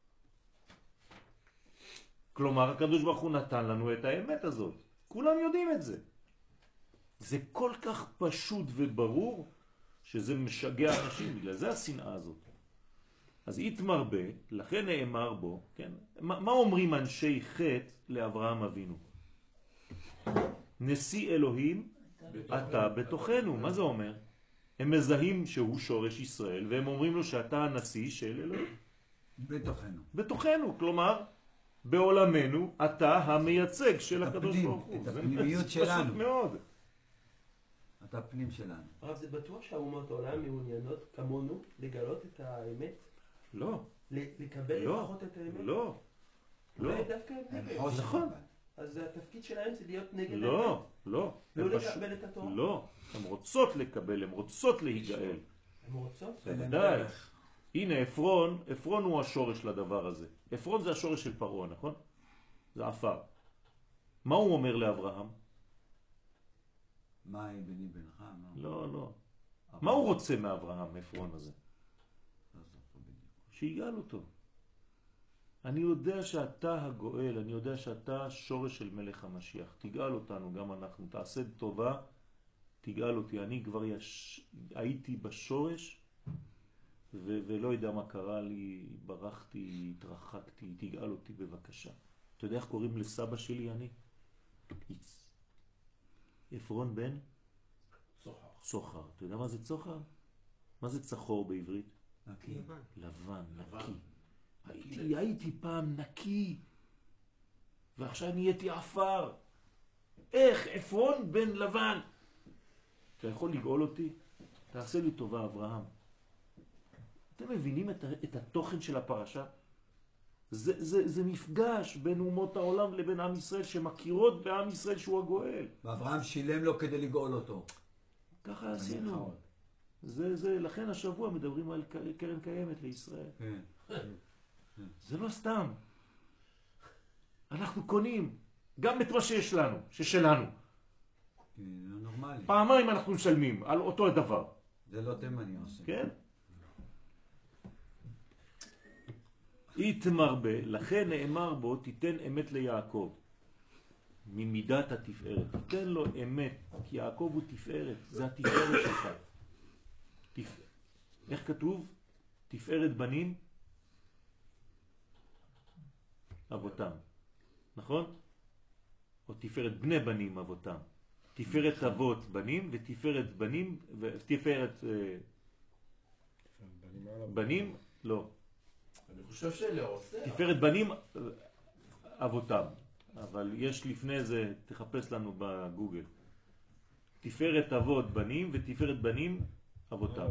כלומר, הקדוש ברוך הוא נתן לנו את האמת הזאת. כולם יודעים את זה. זה כל כך פשוט וברור שזה משגע אנשים, בגלל זה השנאה הזאת. אז יתמרבה, לכן נאמר בו, כן? מה אומרים אנשי חטא לאברהם אבינו? נשיא אלוהים אתה בתוכנו. מה זה אומר? הם מזהים שהוא שורש ישראל והם אומרים לו שאתה הנשיא של אלוהים. בתוכנו. בתוכנו, כלומר בעולמנו אתה המייצג של הקדוש ברוך הוא. את הפנימיות שלנו. פשוט מאוד. אתה הפנים שלנו. הרב, זה בטוח שהאומות העולם מעוניינות כמונו לגלות את האמת? לא. לקבל לפחות את האמת? לא. אולי דווקא נגד. נכון. אז התפקיד שלהם זה להיות נגד האמת? לא, לא. לא לקבל את התורה? לא. הן רוצות לקבל, הן רוצות להיגאל. הן רוצות? בוודאי. הנה עפרון הוא השורש לדבר הזה. עפרון זה השורש של פרעה, נכון? זה עפר. מה הוא אומר לאברהם? מה היא ביני בינך? לא, לא. מה הוא רוצה מאברהם, עפרון הזה? שיגאל אותו. אני יודע שאתה הגואל, אני יודע שאתה שורש של מלך המשיח. תגאל אותנו, גם אנחנו. תעשה טובה, תגאל אותי. אני כבר הייתי בשורש, ולא יודע מה קרה לי, ברחתי, התרחקתי, תגאל אותי בבקשה. אתה יודע איך קוראים לסבא שלי אני? עפרון בן? צוחר. אתה יודע מה זה צוחר? מה זה צחור בעברית? נקי. לבן, נקי. הייתי פעם נקי, ועכשיו נהייתי עפר. איך? עפרון בן לבן. אתה יכול לגאול אותי? תעשה לי טובה, אברהם. אתם מבינים את התוכן של הפרשה? זה מפגש בין אומות העולם לבין עם ישראל שמכירות בעם ישראל שהוא הגואל. ואברהם שילם לו כדי לגאול אותו. ככה עשינו. לכן השבוע מדברים על קרן קיימת לישראל. זה לא סתם. אנחנו קונים גם את מה שיש לנו, ששלנו. זה נורמלי. פעמיים אנחנו משלמים על אותו הדבר. זה לא תימני עושה. כן? יתמרבה, לכן נאמר בו, תיתן אמת ליעקב. ממידת התפארת. תיתן לו אמת, כי יעקב הוא תפארת. זה התפארת שלך. איך כתוב? תפארת בנים? אבותם. נכון? או תפארת בני בנים אבותם. תפארת אבות בנים ותפארת בנים ותפארת בנים לא. אני חושב שאלה עושה. תפארת בנים אבותם. אבל יש לפני זה, תחפש לנו בגוגל. תפארת אבות בנים ותפארת בנים אבותם.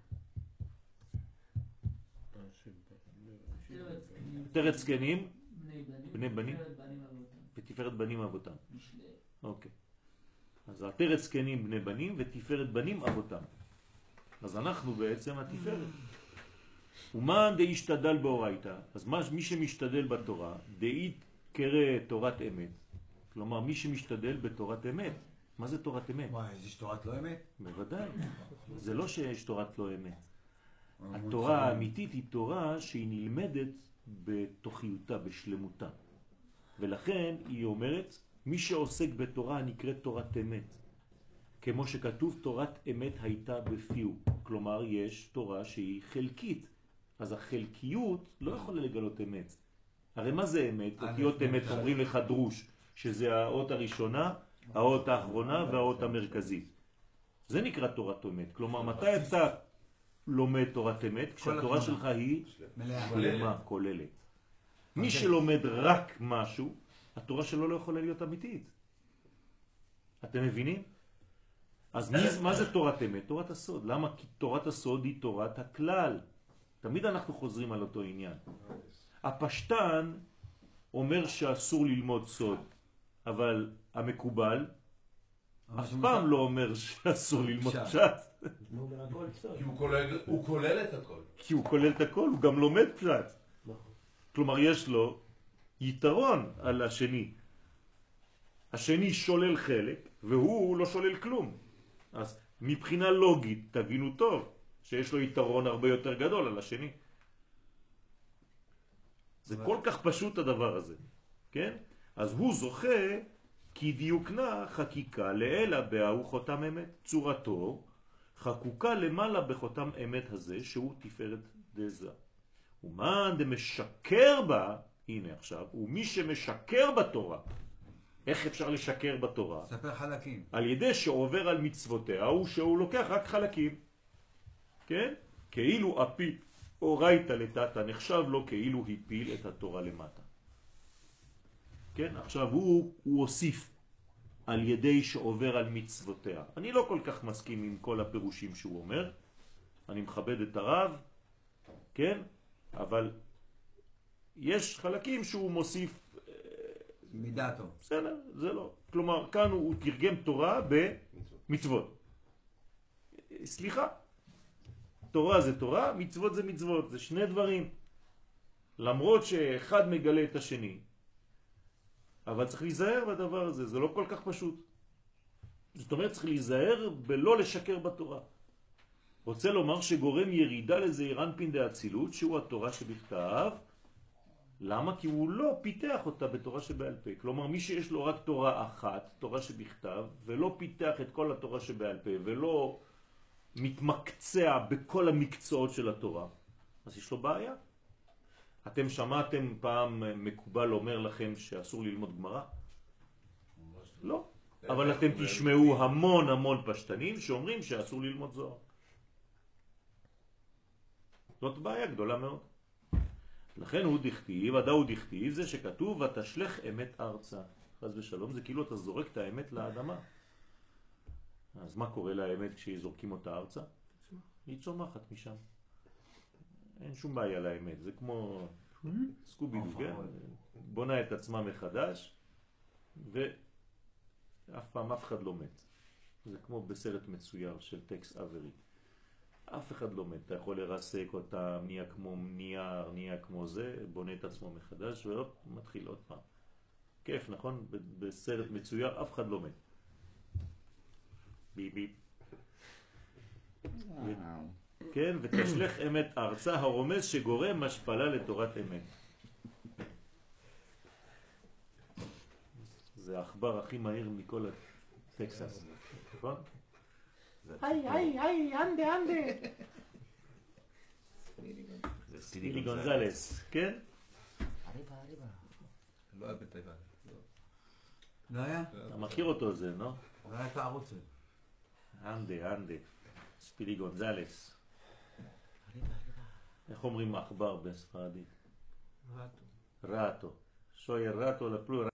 תפארת זקנים בני בנים ותפארת בנים אבותם. אוקיי. אז תפארת זקנים בני בנים ותפארת בנים אבותם. אז אנחנו בעצם התפארת. ומה דהשתדל באורייתא? אז מי שמשתדל בתורה, דהית קרא תורת אמת. כלומר, מי שמשתדל בתורת אמת, מה זה תורת אמת? וואי, יש תורת לא אמת? בוודאי. זה לא שיש תורת לא אמת. התורה האמיתית היא תורה שהיא נלמדת בתוכיותה, בשלמותה. ולכן היא אומרת, מי שעוסק בתורה נקראת תורת אמת. כמו שכתוב, תורת אמת הייתה בפיו. כלומר, יש תורה שהיא חלקית. אז החלקיות לא יכולה לגלות אמת. הרי מה זה אמת? אותיות אמת אומרים לך דרוש, שזה האות הראשונה, האות האחרונה והאות המרכזית. זה נקרא תורת אמת. כלומר, מתי אתה לומד תורת אמת? כשהתורה שלך היא שלמה, כוללת. מי שלומד רק משהו, התורה שלו לא יכולה להיות אמיתית. אתם מבינים? אז מה זה תורת אמת? תורת הסוד. למה? כי תורת הסוד היא תורת הכלל. תמיד אנחנו חוזרים על אותו עניין. הפשטן אומר שאסור ללמוד סוד, אבל המקובל אף פעם לא אומר שאסור ללמוד פשט. כי הוא כולל את הכל. כי הוא כולל את הכל, הוא גם לומד פשט. כלומר, יש לו יתרון על השני. השני שולל חלק, והוא לא שולל כלום. אז מבחינה לוגית, תבינו טוב, שיש לו יתרון הרבה יותר גדול על השני. זה כל כך פשוט הדבר הזה, כן? אז הוא זוכה כי דיוקנה חקיקה לאלה בהוא חותם אמת. צורתו חקוקה למעלה בחותם אמת הזה, שהוא תפארת דזה. ומאן דמשקר בה, הנה עכשיו, ומי שמשקר בתורה, איך אפשר לשקר בתורה? ספר חלקים. על ידי שעובר על מצוותיה, הוא שהוא לוקח רק חלקים. כן? כאילו אפיל אורייתא לטאטא, נחשב לו כאילו הפיל את התורה למטה. כן? עכשיו הוא הוסיף על ידי שעובר על מצוותיה. אני לא כל כך מסכים עם כל הפירושים שהוא אומר. אני מכבד את הרב, כן? אבל יש חלקים שהוא מוסיף מדעתו. בסדר, זה לא. כלומר, כאן הוא תרגם תורה במצוות. סליחה. תורה זה תורה, מצוות זה מצוות. זה שני דברים. למרות שאחד מגלה את השני. אבל צריך להיזהר בדבר הזה, זה לא כל כך פשוט. זאת אומרת, צריך להיזהר בלא לשקר בתורה. רוצה לומר שגורם ירידה לזעיר אנפין דאצילות, שהוא התורה שבכתב. למה? כי הוא לא פיתח אותה בתורה שבעל פה. כלומר, מי שיש לו רק תורה אחת, תורה שבכתב, ולא פיתח את כל התורה שבעל פה, ולא מתמקצע בכל המקצועות של התורה, אז יש לו בעיה. אתם שמעתם פעם מקובל אומר לכם שאסור ללמוד גמרא? לא. אבל אתם תשמעו המון פשטנים שאומרים שאסור ללמוד זוהר. זאת בעיה גדולה מאוד. לכן הוא דכתיב, הדאו דכתיב, זה שכתוב ותשלך אמת ארצה. חס ושלום, זה כאילו אתה זורק את האמת לאדמה. אז מה קורה לאמת כשזורקים אותה ארצה? היא צומחת משם. אין שום בעיה לאמת, זה כמו סקובי דו, כן? בונה את עצמה מחדש, ואף פעם אף אחד לא מת. זה כמו בסרט מצויר של טקס אברי. אף אחד לא מת, אתה יכול לרסק אותה, נהיה כמו נייר, נהיה כמו זה, בונה את עצמו מחדש, ועוד מתחיל עוד פעם. כיף, נכון? בסרט מצויר אף אחד לא מת. ביפ ביפ. כן, ותשלך אמת ארצה, הרומז שגורם השפלה לתורת אמת. זה האחבר הכי מהיר מכל הטקסס, נכון? היי, אנדה. זה ספידי גונזלס, כן? לא היה בטבע. לא היה? אתה מכיר אותו זה, לא? לא היה את הערוץ. אנדה. ספידי גונזלס. איך אומרים מחבר בספרדית? רטו. שויה רטו לפלור.